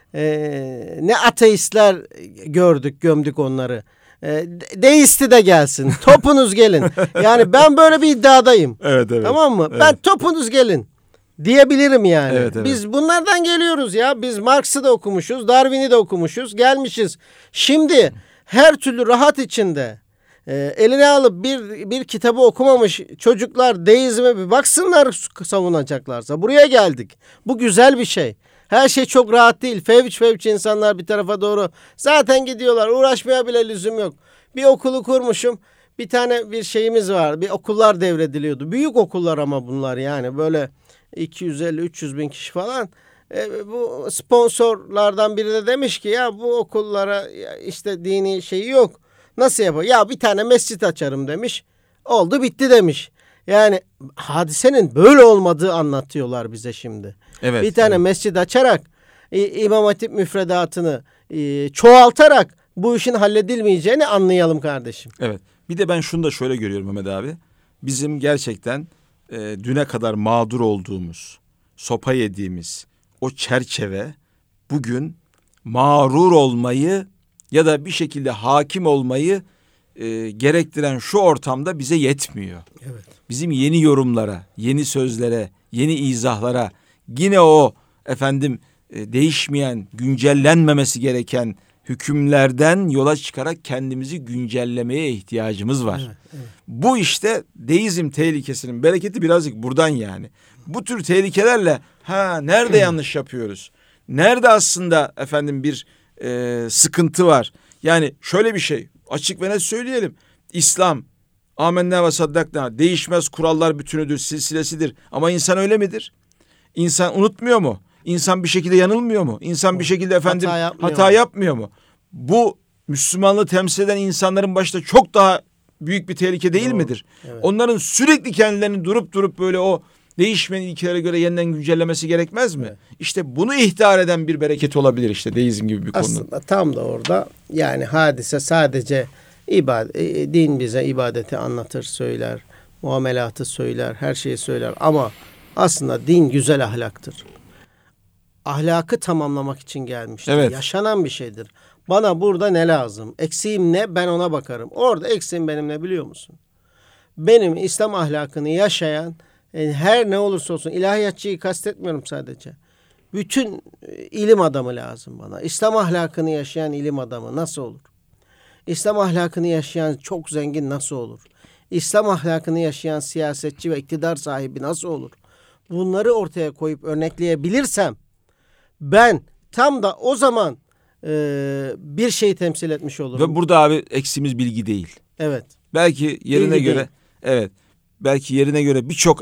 ne ateistler gömdük onları. Deisti de gelsin. Topunuz gelin. Yani ben böyle bir iddiadayım. Evet. Tamam mı? Evet. Ben topunuz gelin diyebilirim yani. Evet. Biz bunlardan geliyoruz ya. Biz Marx'ı da okumuşuz, Darwin'i de okumuşuz, gelmişiz. Şimdi her türlü rahat içinde eline alıp bir kitabı okumamış çocuklar deizme bir baksınlar savunacaklarsa. Buraya geldik. Bu güzel bir şey. Her şey çok rahat değil. Fevç insanlar bir tarafa doğru zaten gidiyorlar. Uğraşmaya bile lüzum yok. Bir okulu kurmuşum. Bir tane bir şeyimiz var. Bir okullar devrediliyordu. Büyük okullar ama bunlar yani böyle 250-300 bin kişi falan. Bu sponsorlardan biri de demiş ki ya bu okullara işte dini şeyi yok. Nasıl yapar? Ya bir tane mescit açarım demiş. Oldu bitti demiş. Yani hadisenin böyle olmadığı anlatıyorlar bize şimdi. Evet, bir tane evet. mescid açarak İmam Hatip müfredatını çoğaltarak bu işin halledilmeyeceğini anlayalım kardeşim. Evet. Bir de ben şunu da şöyle görüyorum Mehmet abi. Bizim gerçekten düne kadar mağdur olduğumuz, sopa yediğimiz o çerçeve bugün mağrur olmayı ya da bir şekilde hakim olmayı gerektiren şu ortamda bize yetmiyor. Evet. Bizim yeni yorumlara, yeni sözlere, yeni izahlara, yine o değişmeyen, güncellenmemesi gereken hükümlerden yola çıkarak kendimizi güncellemeye ihtiyacımız var. Evet, evet. Bu işte deizm tehlikesinin bereketi birazcık buradan yani. Bu tür tehlikelerle nerede yanlış yapıyoruz? Nerede aslında bir sıkıntı var? Yani şöyle bir şey açık ve net söyleyelim. İslam amenna ve saddakna değişmez kurallar bütünüdür, silsilesidir. Ama insan öyle midir? İnsan unutmuyor mu? İnsan bir şekilde yanılmıyor mu? İnsan bir şekilde hata yapmıyor mu? Bu Müslümanlığı temsil eden insanların başta çok daha büyük bir tehlike değil midir? Evet. Onların sürekli kendilerini durup böyle o değişmeyen ilkelere göre yeniden güncellemesi gerekmez mi? Evet. İşte bunu ihtar eden bir bereket olabilir işte deizm gibi bir konunun. Aslında tam da orada yani hadise sadece din bize ibadeti anlatır, söyler, muamelatı söyler, her şeyi söyler ama aslında din güzel ahlaktır. Ahlakı tamamlamak için gelmiştir. Evet. Yaşanan bir şeydir. Bana burada ne lazım? Eksiğim ne? Ben ona bakarım. Orada eksiğim benim ne biliyor musun? Benim İslam ahlakını yaşayan her ne olursa olsun ilahiyatçıyı kastetmiyorum sadece. Bütün ilim adamı lazım bana. İslam ahlakını yaşayan ilim adamı nasıl olur? İslam ahlakını yaşayan çok zengin nasıl olur? İslam ahlakını yaşayan siyasetçi ve iktidar sahibi nasıl olur? Bunları ortaya koyup örnekleyebilirsem ben tam da o zaman bir şeyi temsil etmiş olurum. Ve burada abi eksiğimiz bilgi değil. Evet. Belki yerine Bilgi göre değil. evet. Belki yerine göre birçok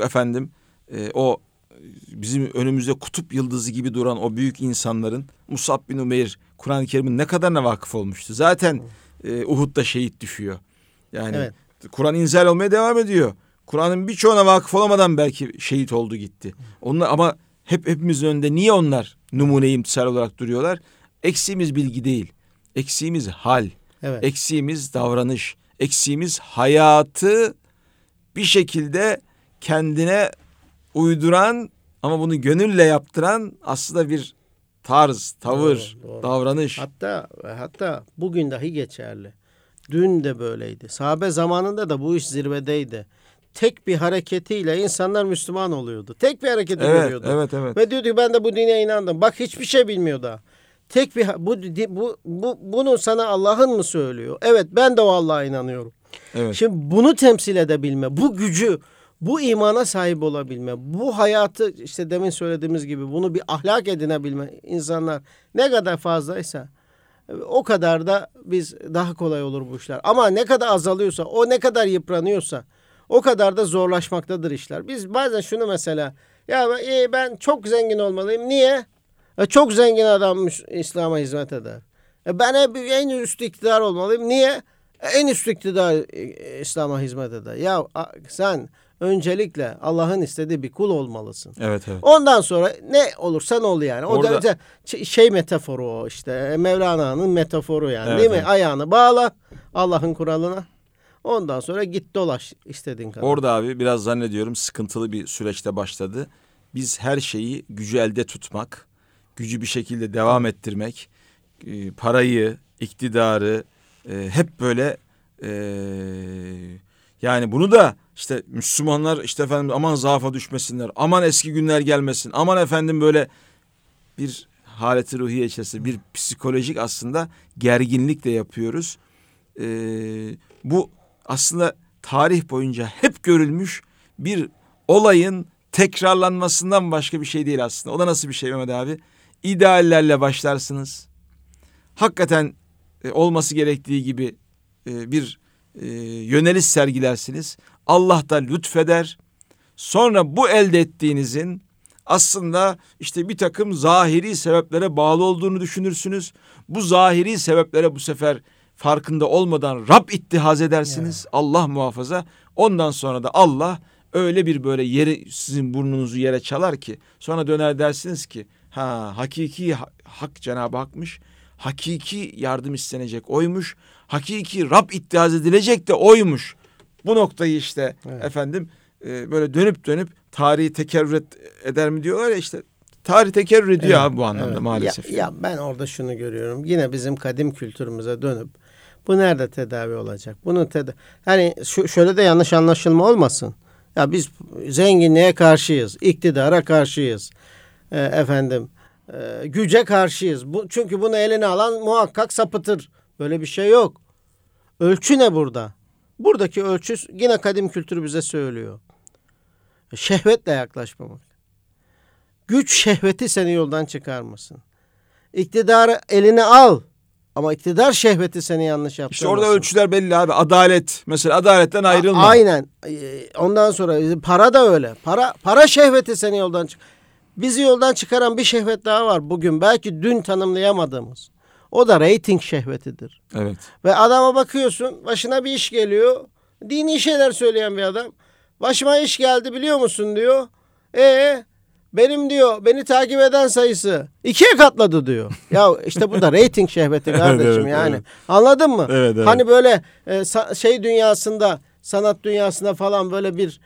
o bizim önümüzde kutup yıldızı gibi duran o büyük insanların Musab bin Umeyr Kur'an-ı Kerim'in ne kadarına vakıf olmuştu. Zaten Uhud'da şehit düşüyor. Yani evet. Kur'an inzal olmaya devam ediyor. Kur'an'ın birçoğuna vakıf olamadan belki şehit oldu gitti. Onlar ama hepimizin önünde niye onlar numune imtisal olarak duruyorlar? Eksiğimiz bilgi değil. Eksiğimiz hal. Evet. Eksiğimiz davranış. Eksiğimiz hayatı bir şekilde kendine uyduran ama bunu gönülle yaptıran aslında bir tarz, tavır, doğru. davranış. Hatta bugün dahi geçerli. Dün de böyleydi. Sahabe zamanında da bu iş zirvedeydi. Tek bir hareketiyle insanlar Müslüman oluyordu. Tek bir hareketi görüyordu. Evet. Ve diyordu ki ben de bu dine inandım. Bak hiçbir şey bilmiyor daha. Tek bir bunu sana Allah'ın mı söylüyor? Evet ben de o Allah'a inanıyorum. Evet. Şimdi bunu temsil edebilme, bu gücü, bu imana sahip olabilme, bu hayatı işte demin söylediğimiz gibi bunu bir ahlak edinebilme insanlar ne kadar fazlaysa o kadar da biz daha kolay olur bu işler. Ama ne kadar azalıyorsa, o ne kadar yıpranıyorsa o kadar da zorlaşmaktadır işler. Biz bazen şunu mesela ya ben çok zengin olmalıyım. Niye? Çok zengin adam İslam'a hizmet eder. Ben hep en üst iktidar olmalıyım. Niye? En üst iktidar İslam'a hizmet eder. Ya sen öncelikle Allah'ın istediği bir kul olmalısın. Evet. Ondan sonra ne olursa ne ol yani. O orada... da şey metaforu o işte. Mevlana'nın metaforu yani evet, değil mi? Evet. Ayağını bağla Allah'ın kuralına. Ondan sonra git dolaş istediğin kadar. Orada abi biraz zannediyorum sıkıntılı bir süreçte başladı. Biz her şeyi gücü elde tutmak, gücü bir şekilde devam ettirmek, parayı, iktidarı hep böyle yani bunu da işte Müslümanlar işte aman zaafa düşmesinler, aman eski günler gelmesin, aman böyle bir haleti ruhiye içerisinde bir psikolojik aslında gerginlik de yapıyoruz. Bu aslında tarih boyunca hep görülmüş bir olayın tekrarlanmasından başka bir şey değil aslında. O da nasıl bir şey Mehmet abi? İdeallerle başlarsınız. Hakikaten olması gerektiği gibi bir yöneliş sergilersiniz. Allah da lütfeder. Sonra bu elde ettiğinizin aslında işte bir takım zahiri sebeplere bağlı olduğunu düşünürsünüz. Bu zahiri sebeplere bu sefer farkında olmadan Rab ittihaz edersiniz. Allah muhafaza. Ondan sonra da Allah öyle bir böyle yeri, sizin burnunuzu yere çalar ki sonra döner dersiniz ki hakiki hak Cenab-ı Hak'mış. Hakiki yardım istenecek oymuş. Hakiki Rab ittihaz edilecek de oymuş. Bu noktayı işte efendim böyle dönüp dönüp tarihi tekerrür eder mi diyorlar ya, işte tarih tekerrür ediyor abi bu anlamda maalesef. Ya ben orada şunu görüyorum. Yine bizim kadim kültürümüze dönüp bu nerede tedavi olacak? Bunun hani şöyle de yanlış anlaşılma olmasın. Ya biz zenginliğe karşıyız, iktidara karşıyız. Güce karşıyız. Çünkü bunu eline alan muhakkak sapıtır. Böyle bir şey yok. Ölçü ne burada? Buradaki ölçü yine kadim kültür bize söylüyor. Şehvetle yaklaşmamak. Güç şehveti seni yoldan çıkarmasın. İktidarı eline al. Ama iktidar şehveti seni yanlış yaptırmasın. İşte orada ölçüler belli abi. Adalet. Mesela adaletten ayrılma. Aynen. Ondan sonra para da öyle. Para şehveti seni yoldan bizi yoldan çıkaran bir şehvet daha var bugün. Belki dün tanımlayamadığımız. O da reyting şehvetidir. Evet. Ve adama bakıyorsun, başına bir iş geliyor. Dini şeyler söyleyen bir adam. Başıma iş geldi biliyor musun diyor. Benim diyor, beni takip eden sayısı 2'ye katladı diyor. Ya işte bu da reyting şehveti kardeşim evet, yani. Evet. Anladın mı? Evet. Hani böyle dünyasında, sanat dünyasında falan böyle bir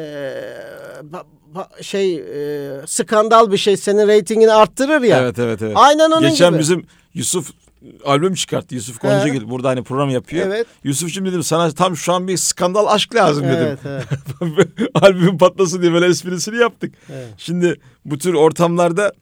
skandal bir şey senin reytingini arttırır ya. Evet. Aynen onun Geçen gibi. bizim Yusuf albüm çıkarttı. Yusuf Goncagil burada hani program yapıyor. Evet. Yusuf'cum dedim sana tam şu an bir skandal aşk lazım dedim. Evet. Albümün patlasın diye böyle esprisini yaptık. Evet. Şimdi bu tür ortamlarda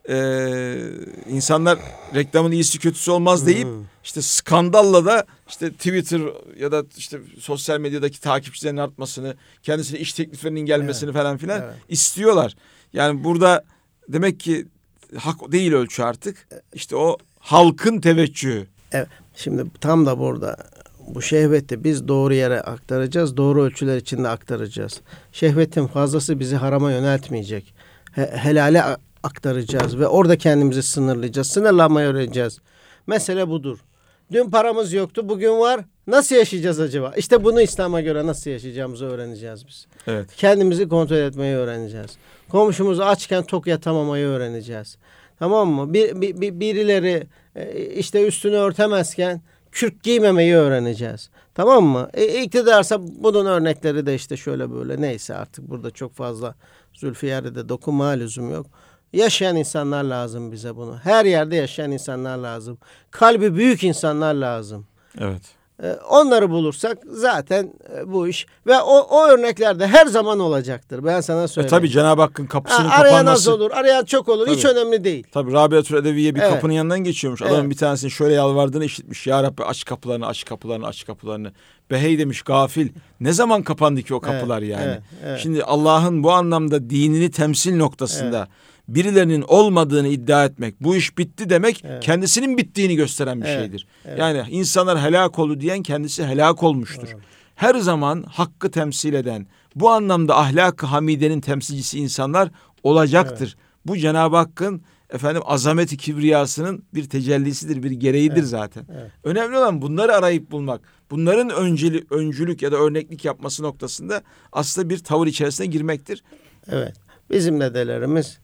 insanlar reklamın iyisi kötüsü olmaz deyip işte skandalla da işte Twitter ya da işte sosyal medyadaki takipçilerin artmasını, kendisine iş tekliflerinin gelmesini falan filan istiyorlar. Yani burada demek ki hak değil ölçü artık. İşte o halkın teveccühü. Evet. Şimdi tam da burada bu şehveti biz doğru yere aktaracağız. Doğru ölçüler içinde aktaracağız. Şehvetin fazlası bizi harama yöneltmeyecek. Helale aktaracağız ve orada kendimizi sınırlayacağız. Sınırlamayı öğreneceğiz. Mesele budur. Dün paramız yoktu, bugün var. Nasıl yaşayacağız acaba? İşte bunu İslam'a göre nasıl yaşayacağımızı öğreneceğiz biz. Evet. Kendimizi kontrol etmeyi öğreneceğiz. Komşumuzu açken tok yatamamayı öğreneceğiz. Tamam mı? Birileri işte üstünü örtemezken kürk giymemeyi öğreneceğiz. Tamam mı? İktidarsa bunun örnekleri de işte şöyle böyle neyse artık burada çok fazla Zülfiyar'e de dokunma lüzum yok. Yaşayan insanlar lazım bize bunu. Her yerde yaşayan insanlar lazım. Kalbi büyük insanlar lazım. Evet. Onları bulursak zaten bu iş ve o örnekler de her zaman olacaktır. Ben sana söyleyeyim. Tabii Cenab-ı Hakk'ın kapısının arayan kapanması. az olur, arayan çok olur. Tabii. Hiç önemli değil. Tabii Rabiatül Edeviye bir kapının yanından geçiyormuş. Adamın bir tanesinin şöyle yalvardığını işitmiş. Ya Rabbi aç kapılarını, aç kapılarını, aç kapılarını. Behey demiş gafil. Ne zaman kapandı ki o kapılar yani? Evet. Şimdi Allah'ın bu anlamda dinini temsil noktasında birilerinin olmadığını iddia etmek, bu iş bitti demek kendisinin bittiğini gösteren bir şeydir. Evet. Yani insanlar helak oldu diyen kendisi helak olmuştur. Evet. Her zaman hakkı temsil eden, bu anlamda ahlak-ı hamidenin temsilcisi insanlar olacaktır. Evet. Bu Cenab-ı Hakk'ın azameti kibriyasının bir tecellisidir, bir gereğidir zaten. Evet. Önemli olan bunları arayıp bulmak. Bunların öncülük ya da örneklik yapması noktasında aslında bir tavır içerisine girmektir. Evet. Bizim dedelerimiz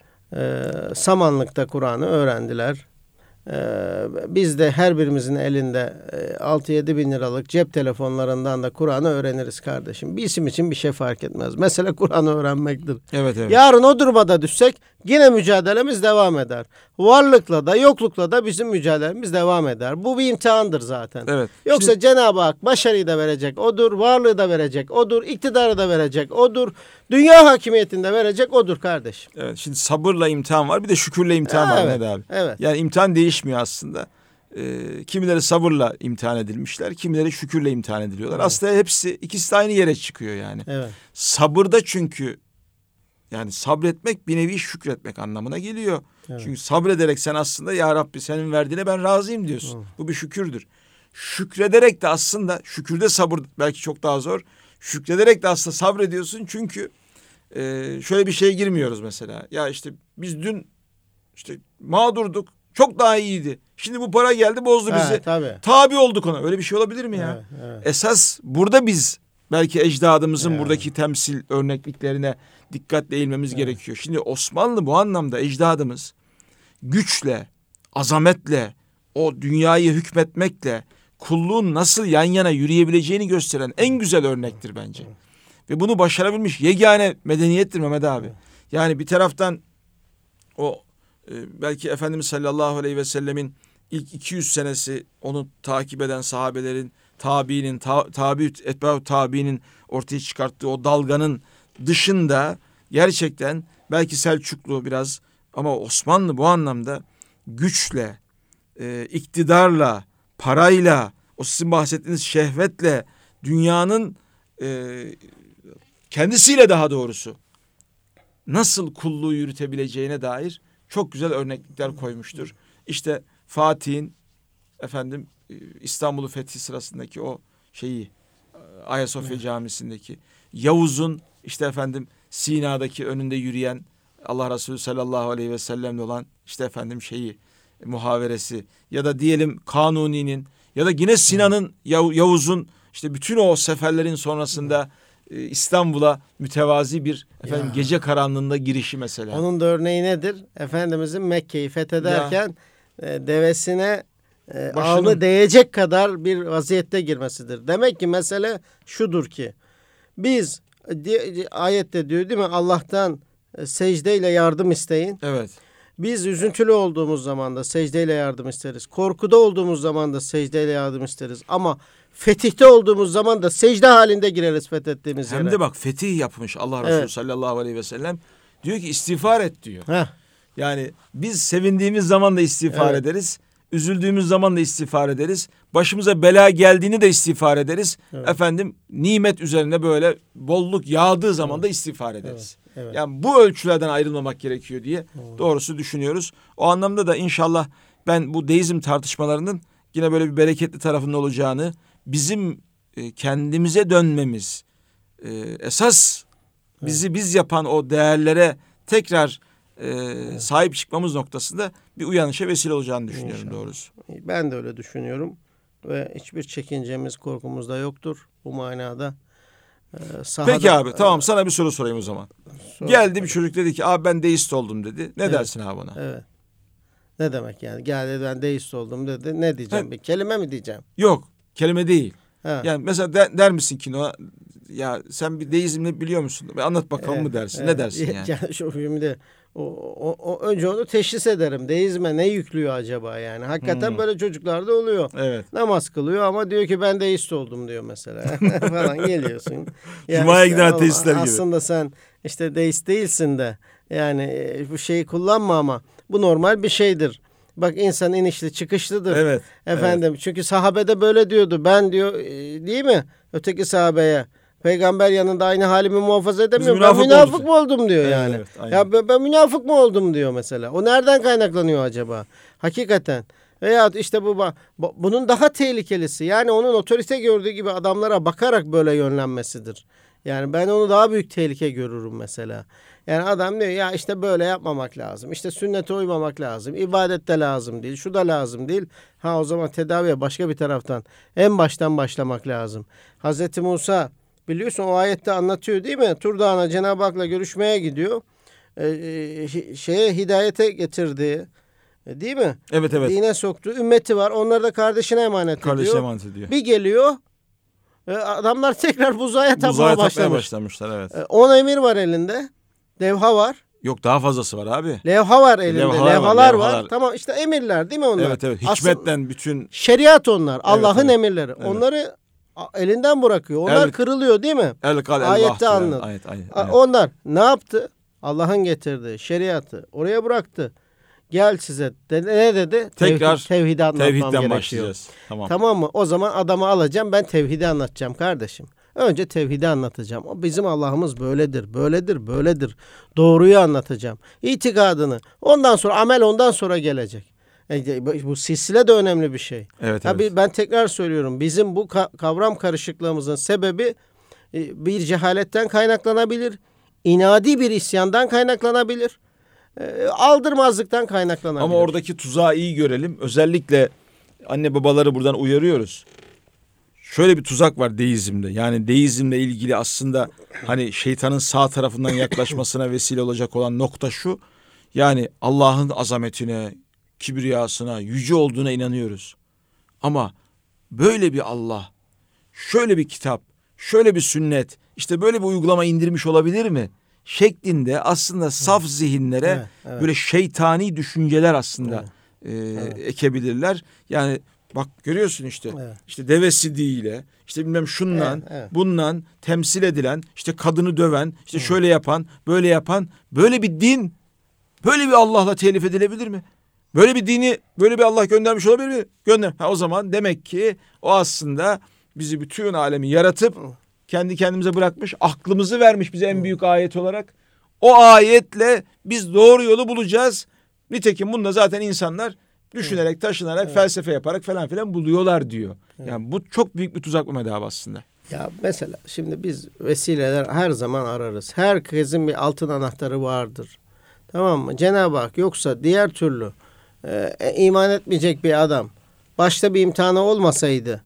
samanlıkta Kur'an'ı öğrendiler. Biz de her birimizin elinde 6-7 bin liralık cep telefonlarından da Kur'an'ı öğreniriz kardeşim. Bir isim için bir şey fark etmez. Mesele Kur'an'ı öğrenmektir. Evet. Yarın o durumda düşsek yine mücadelemiz devam eder. Varlıkla da yoklukla da bizim mücadelemiz devam eder. Bu bir imtihandır zaten. Evet. Yoksa Cenab-ı Hak başarıyı da verecek odur, varlığı da verecek odur, iktidarı da verecek odur, dünya hakimiyetini de verecek odur kardeşim. Evet. Şimdi sabırla imtihan var, bir de şükürle imtihan var Mehmet abi. Evet. Yani imtihan değişmiyor aslında. Kimileri sabırla imtihan edilmişler, kimileri şükürle imtihan ediliyorlar. Evet. Aslında ikisi de aynı yere çıkıyor yani. Evet. Sabırda çünkü yani sabretmek bir nevi şükretmek anlamına geliyor. Evet. Çünkü sabrederek sen aslında ya Rabbi senin verdiğine ben razıyım diyorsun. Evet. Bu bir şükürdür. Şükrederek de aslında şükürde sabır belki çok daha zor. Şükrederek de aslında sabrediyorsun çünkü şöyle bir şeye girmiyoruz mesela. Ya işte biz dün işte mağdurduk. Çok daha iyiydi. Şimdi bu para geldi bozdu bizi. Tabii. Tabi olduk ona. Öyle bir şey olabilir mi ya? Evet. Esas burada biz belki ecdadımızın buradaki temsil örnekliklerine dikkatle eğilmemiz gerekiyor. Şimdi Osmanlı bu anlamda ecdadımız güçle, azametle, o dünyayı hükmetmekle kulluğun nasıl yan yana yürüyebileceğini gösteren en güzel örnektir bence. Ve bunu başarabilmiş yegane medeniyettir Mehmet abi. Yani bir taraftan o belki Efendimiz sallallahu aleyhi ve sellemin ilk 200 senesi onu takip eden sahabelerin, tabiinin, etbâ tabiinin ortaya çıkarttığı o dalganın dışında gerçekten belki Selçuklu biraz ama Osmanlı bu anlamda güçle, iktidarla, parayla, o sizin bahsettiğiniz şehvetle, dünyanın kendisiyle daha doğrusu nasıl kulluğu yürütebileceğine dair çok güzel örneklikler koymuştur. İşte Fatih'in İstanbul'u fethi sırasındaki o şeyi Ayasofya Camisi'ndeki, Yavuz'un işte Sina'daki önünde yürüyen Allah Resulü sallallahu aleyhi ve sellem'le olan işte muhaveresi ya da diyelim Kanuni'nin ya da yine Sinan'ın Yavuz'un işte bütün o seferlerin sonrasında İstanbul'a mütevazi bir gece karanlığında girişi mesela. Onun da örneği nedir? Efendimizin Mekke'yi fethederken devesine alnı değecek kadar bir vaziyette girmesidir. Demek ki mesele şudur ki biz ayette diyor değil mi? Allah'tan secdeyle yardım isteyin. Evet. Biz üzüntülü olduğumuz zaman da secdeyle yardım isteriz. Korkuda olduğumuz zaman da secdeyle yardım isteriz. Ama fetihte olduğumuz zaman da secde halinde gireriz fethettiğimiz yere. Hem de bak fetih yapmış Allah Resulü sallallahu aleyhi ve sellem. Diyor ki istiğfar et diyor. Yani biz sevindiğimiz zaman da istiğfar ederiz. Üzüldüğümüz zaman da istiğfar ederiz. Başımıza bela geldiğini de istiğfar ederiz. Nimet üzerine böyle bolluk yağdığı zaman da istiğfar ederiz. Yani bu ölçülerden ayrılmamak gerekiyor diye doğrusu düşünüyoruz. O anlamda da inşallah ben bu deizm tartışmalarının yine böyle bir bereketli tarafının olacağını, bizim kendimize dönmemiz, esas bizi biz yapan o değerlere tekrar sahip çıkmamız noktasında bir uyanışa vesile olacağını düşünüyorum doğrusu. Ben de öyle düşünüyorum ve hiçbir çekincemiz, korkumuz da yoktur bu manada. Peki abi tamam sana bir soru sorayım o zaman. Geldi bir çocuk dedi ki abi ben deist oldum dedi. Ne dersin abi ona? Evet. Ne demek yani? Geldi ben deist oldum dedi. Ne diyeceğim? Bir kelime mi diyeceğim? Yok kelime değil. Yani mesela der misin ki ona ya sen bir deizmini biliyor musun? Anlat bakalım mı dersin? Ne dersin yani? Yani şimdi önce onu teşhis ederim. Deizme ne yüklüyor acaba yani? Hakikaten böyle çocuklar da oluyor. Evet. Namaz kılıyor ama diyor ki ben deist oldum diyor mesela. falan geliyorsun. Cuma'ya giden ateistler gibi. Aslında sen işte deist değilsin de yani bu şeyi kullanma ama bu normal bir şeydir. Bak insan inişli çıkışlıdır. Evet. Çünkü sahabede böyle diyordu. Ben diyor değil mi? Öteki sahabeye. Peygamber yanında aynı halimi muhafaza edemiyorum. Ben münafık mı oldum diyor yani. Evet, ya ben münafık mı oldum diyor mesela. O nereden kaynaklanıyor acaba? Hakikaten. Veya işte bunun daha tehlikelisi. Yani onun otorite gördüğü gibi adamlara bakarak böyle yönlenmesidir. Yani ben onu daha büyük tehlike görürüm mesela. Yani adam diyor ya işte böyle yapmamak lazım. İşte sünnete uymamak lazım. İbadet de lazım değil. Şu da lazım değil. O zaman tedaviye başka bir taraftan en baştan başlamak lazım. Hazreti Musa biliyorsun o ayette anlatıyor değil mi? Tur Dağı'na Cenab-ı Hak'la görüşmeye gidiyor. Hidayete getirdiği değil mi? Evet. Dine soktuğu ümmeti var. Onları da kardeşine emanet ediyor. Bir geliyor. Adamlar tekrar buzağa tapmaya başlamışlar. Evet. 10 emir var elinde. Levha var. Yok daha fazlası var abi. Levha var elinde. Levhalar var. Tamam işte emirler değil mi onlar? Evet. Hikmetten bütün. Şeriat onlar. Allah'ın emirleri. Evet. Onları elinden bırakıyor. Onlar kırılıyor değil mi? Ayette anlat. Onlar ne yaptı? Allah'ın getirdiği şeriatı oraya bıraktı. Gel size. Ne dedi? Tekrar tevhidi anlatmam gerekiyor. Başlayacağız. Tamam mı? O zaman adamı alacağım. Ben tevhidi anlatacağım kardeşim. Önce tevhidi anlatacağım. O bizim Allah'ımız böyledir. Doğruyu anlatacağım. İtikadını. Ondan sonra amel ondan sonra gelecek. Bu silsile de önemli bir şey. Evet. Ben tekrar söylüyorum. Bizim bu kavram karışıklığımızın sebebi bir cehaletten kaynaklanabilir. inadi bir isyandan kaynaklanabilir. Aldırmazlıktan kaynaklanabilir. Ama oradaki tuzağı iyi görelim. Özellikle anne babaları buradan uyarıyoruz. Şöyle bir tuzak var deizmde. Yani deizmle ilgili aslında hani şeytanın sağ tarafından yaklaşmasına vesile olacak olan nokta şu. Yani Allah'ın azametine, kibriyasına, yüce olduğuna inanıyoruz. Ama böyle bir Allah, şöyle bir kitap, şöyle bir sünnet, işte böyle bir uygulama indirmiş olabilir mi? Şeklinde aslında saf zihinlere böyle şeytani düşünceler aslında ekebilirler. Yani bak görüyorsun işte, işte deve sidiğiyle, işte bilmem şundan, bundan temsil edilen, işte kadını döven, işte şöyle yapan, böyle yapan, böyle bir din, böyle bir Allah'la telif edilebilir mi? Böyle bir dini, böyle bir Allah göndermiş olabilir mi? O zaman demek ki o aslında bizi bütün alemi yaratıp kendi kendimize bırakmış, aklımızı vermiş bize en büyük ayet olarak. O ayetle biz doğru yolu bulacağız. Nitekim bunda zaten insanlar düşünerek, taşınarak, felsefe yaparak falan filan buluyorlar diyor. Yani bu çok büyük bir tuzak medhab aslında. Ya mesela şimdi biz vesileler her zaman ararız. Herkesin bir altın anahtarı vardır. Tamam mı? Cenab-ı Hak yoksa diğer türlü iman etmeyecek bir adam başta bir imtihanı olmasaydı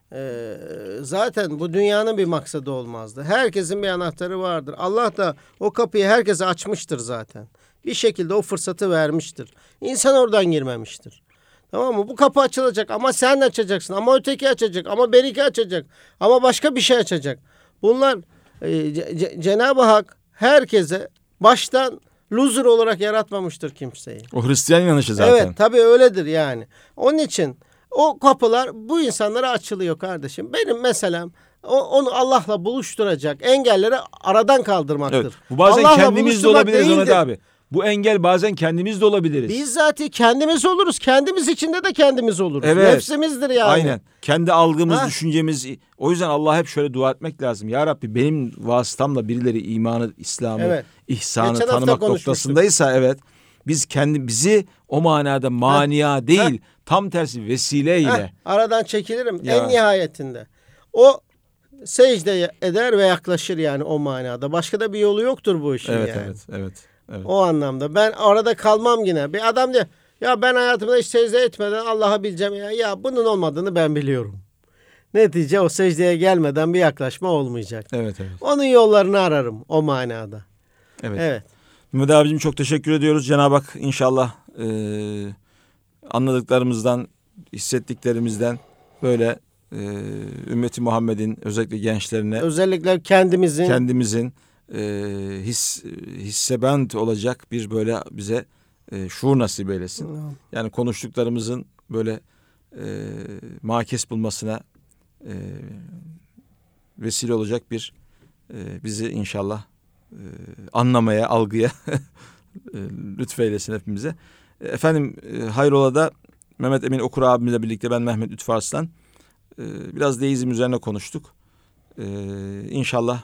zaten bu dünyanın bir maksadı olmazdı. Herkesin bir anahtarı vardır. Allah da o kapıyı herkese açmıştır zaten. Bir şekilde o fırsatı vermiştir. İnsan oradan girmemiştir. Tamam mı? Bu kapı açılacak ama sen açacaksın. Ama öteki açacak. Ama beriki açacak. Ama başka bir şey açacak. Bunlar Cenab-ı Hak herkese baştan loser olarak yaratmamıştır kimseyi. O Hristiyan inanışı zaten. Evet tabii öyledir yani. Onun için o kapılar bu insanlara açılıyor kardeşim. Benim meselem onu Allah'la buluşturacak engelleri aradan kaldırmaktır. Evet, bu bazen Allah'la kendimiz de olabiliriz değildir. Mehmet abi. Bu engel bazen kendimiz de olabiliriz. Biz zaten kendimiz oluruz. Kendimiz içinde de kendimiz oluruz. Evet. Nefsimizdir yani. Aynen. Kendi algımız, düşüncemiz. O yüzden Allah'a hep şöyle dua etmek lazım. Ya Rabbi benim vasıtamla birileri imanı, İslam'ı, ihsanı Geçen tanımak noktasındaysa biz bizi o manada mania değil, tam tersi vesileyle. Aradan çekilirim en nihayetinde. O secde eder ve yaklaşır yani o manada. Başka da bir yolu yoktur bu işin yani. Evet. O anlamda. Ben arada kalmam yine. Bir adam diyor ya ben hayatımda hiç secde etmeden Allah'ı bileceğim. Ya bunun olmadığını ben biliyorum. Netice o secdeye gelmeden bir yaklaşma olmayacak. Evet. Onun yollarını ararım o manada. Evet. Mehmet abicim çok teşekkür ediyoruz. Cenab-ı Hak inşallah anladıklarımızdan, hissettiklerimizden böyle ümmeti Muhammed'in özellikle gençlerine, özellikle kendimizin hissebent olacak bir böyle bize şuur nasip eylesin. Yani konuştuklarımızın böyle makes bulmasına vesile olacak bir bizi inşallah anlamaya, algıya lütfeylesin hepimize. Efendim Hayrola'da Mehmet Emin Okur abimizle birlikte ben Mehmet Lütfü Arslan biraz deizm üzerine konuştuk. İnşallah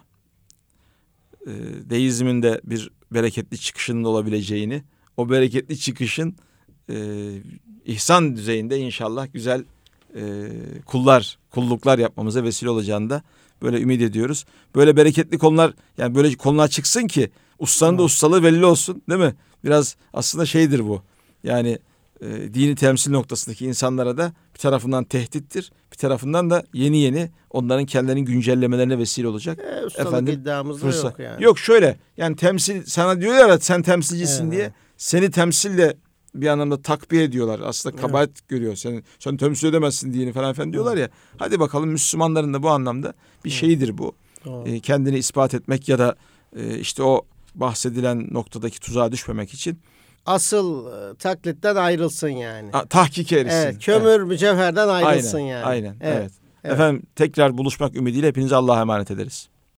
deizmin de bir bereketli çıkışının olabileceğini, o bereketli çıkışın ihsan düzeyinde inşallah güzel kulluklar yapmamıza vesile olacağını da böyle ümit ediyoruz. Böyle bereketli konular, yani böyle konular çıksın ki ustanın da ustalığı belli olsun, değil mi? Biraz aslında şeydir bu. Yani dini temsil noktasındaki insanlara da bir tarafından tehdittir, bir tarafından da yeni onların kendilerinin güncellemelerine vesile olacak. Ustalık iddiamız da yok yani. Yok şöyle, yani temsil sana diyorlar ya sen temsilcisin diye seni temsille bir anlamda takviye ediyorlar. Aslında kabahat görüyor. Sen temsil edemezsin dini falan diyorlar ya. Hadi bakalım Müslümanların da bu anlamda bir şeyidir bu. Kendini ispat etmek ya da işte o bahsedilen noktadaki tuzağa düşmemek için. Asıl taklitten ayrılsın yani. Tahkike erisin. Evet, kömür mücevherden ayrılsın yani. Aynen. Evet. Efendim tekrar buluşmak ümidiyle hepinizi Allah'a emanet ederiz.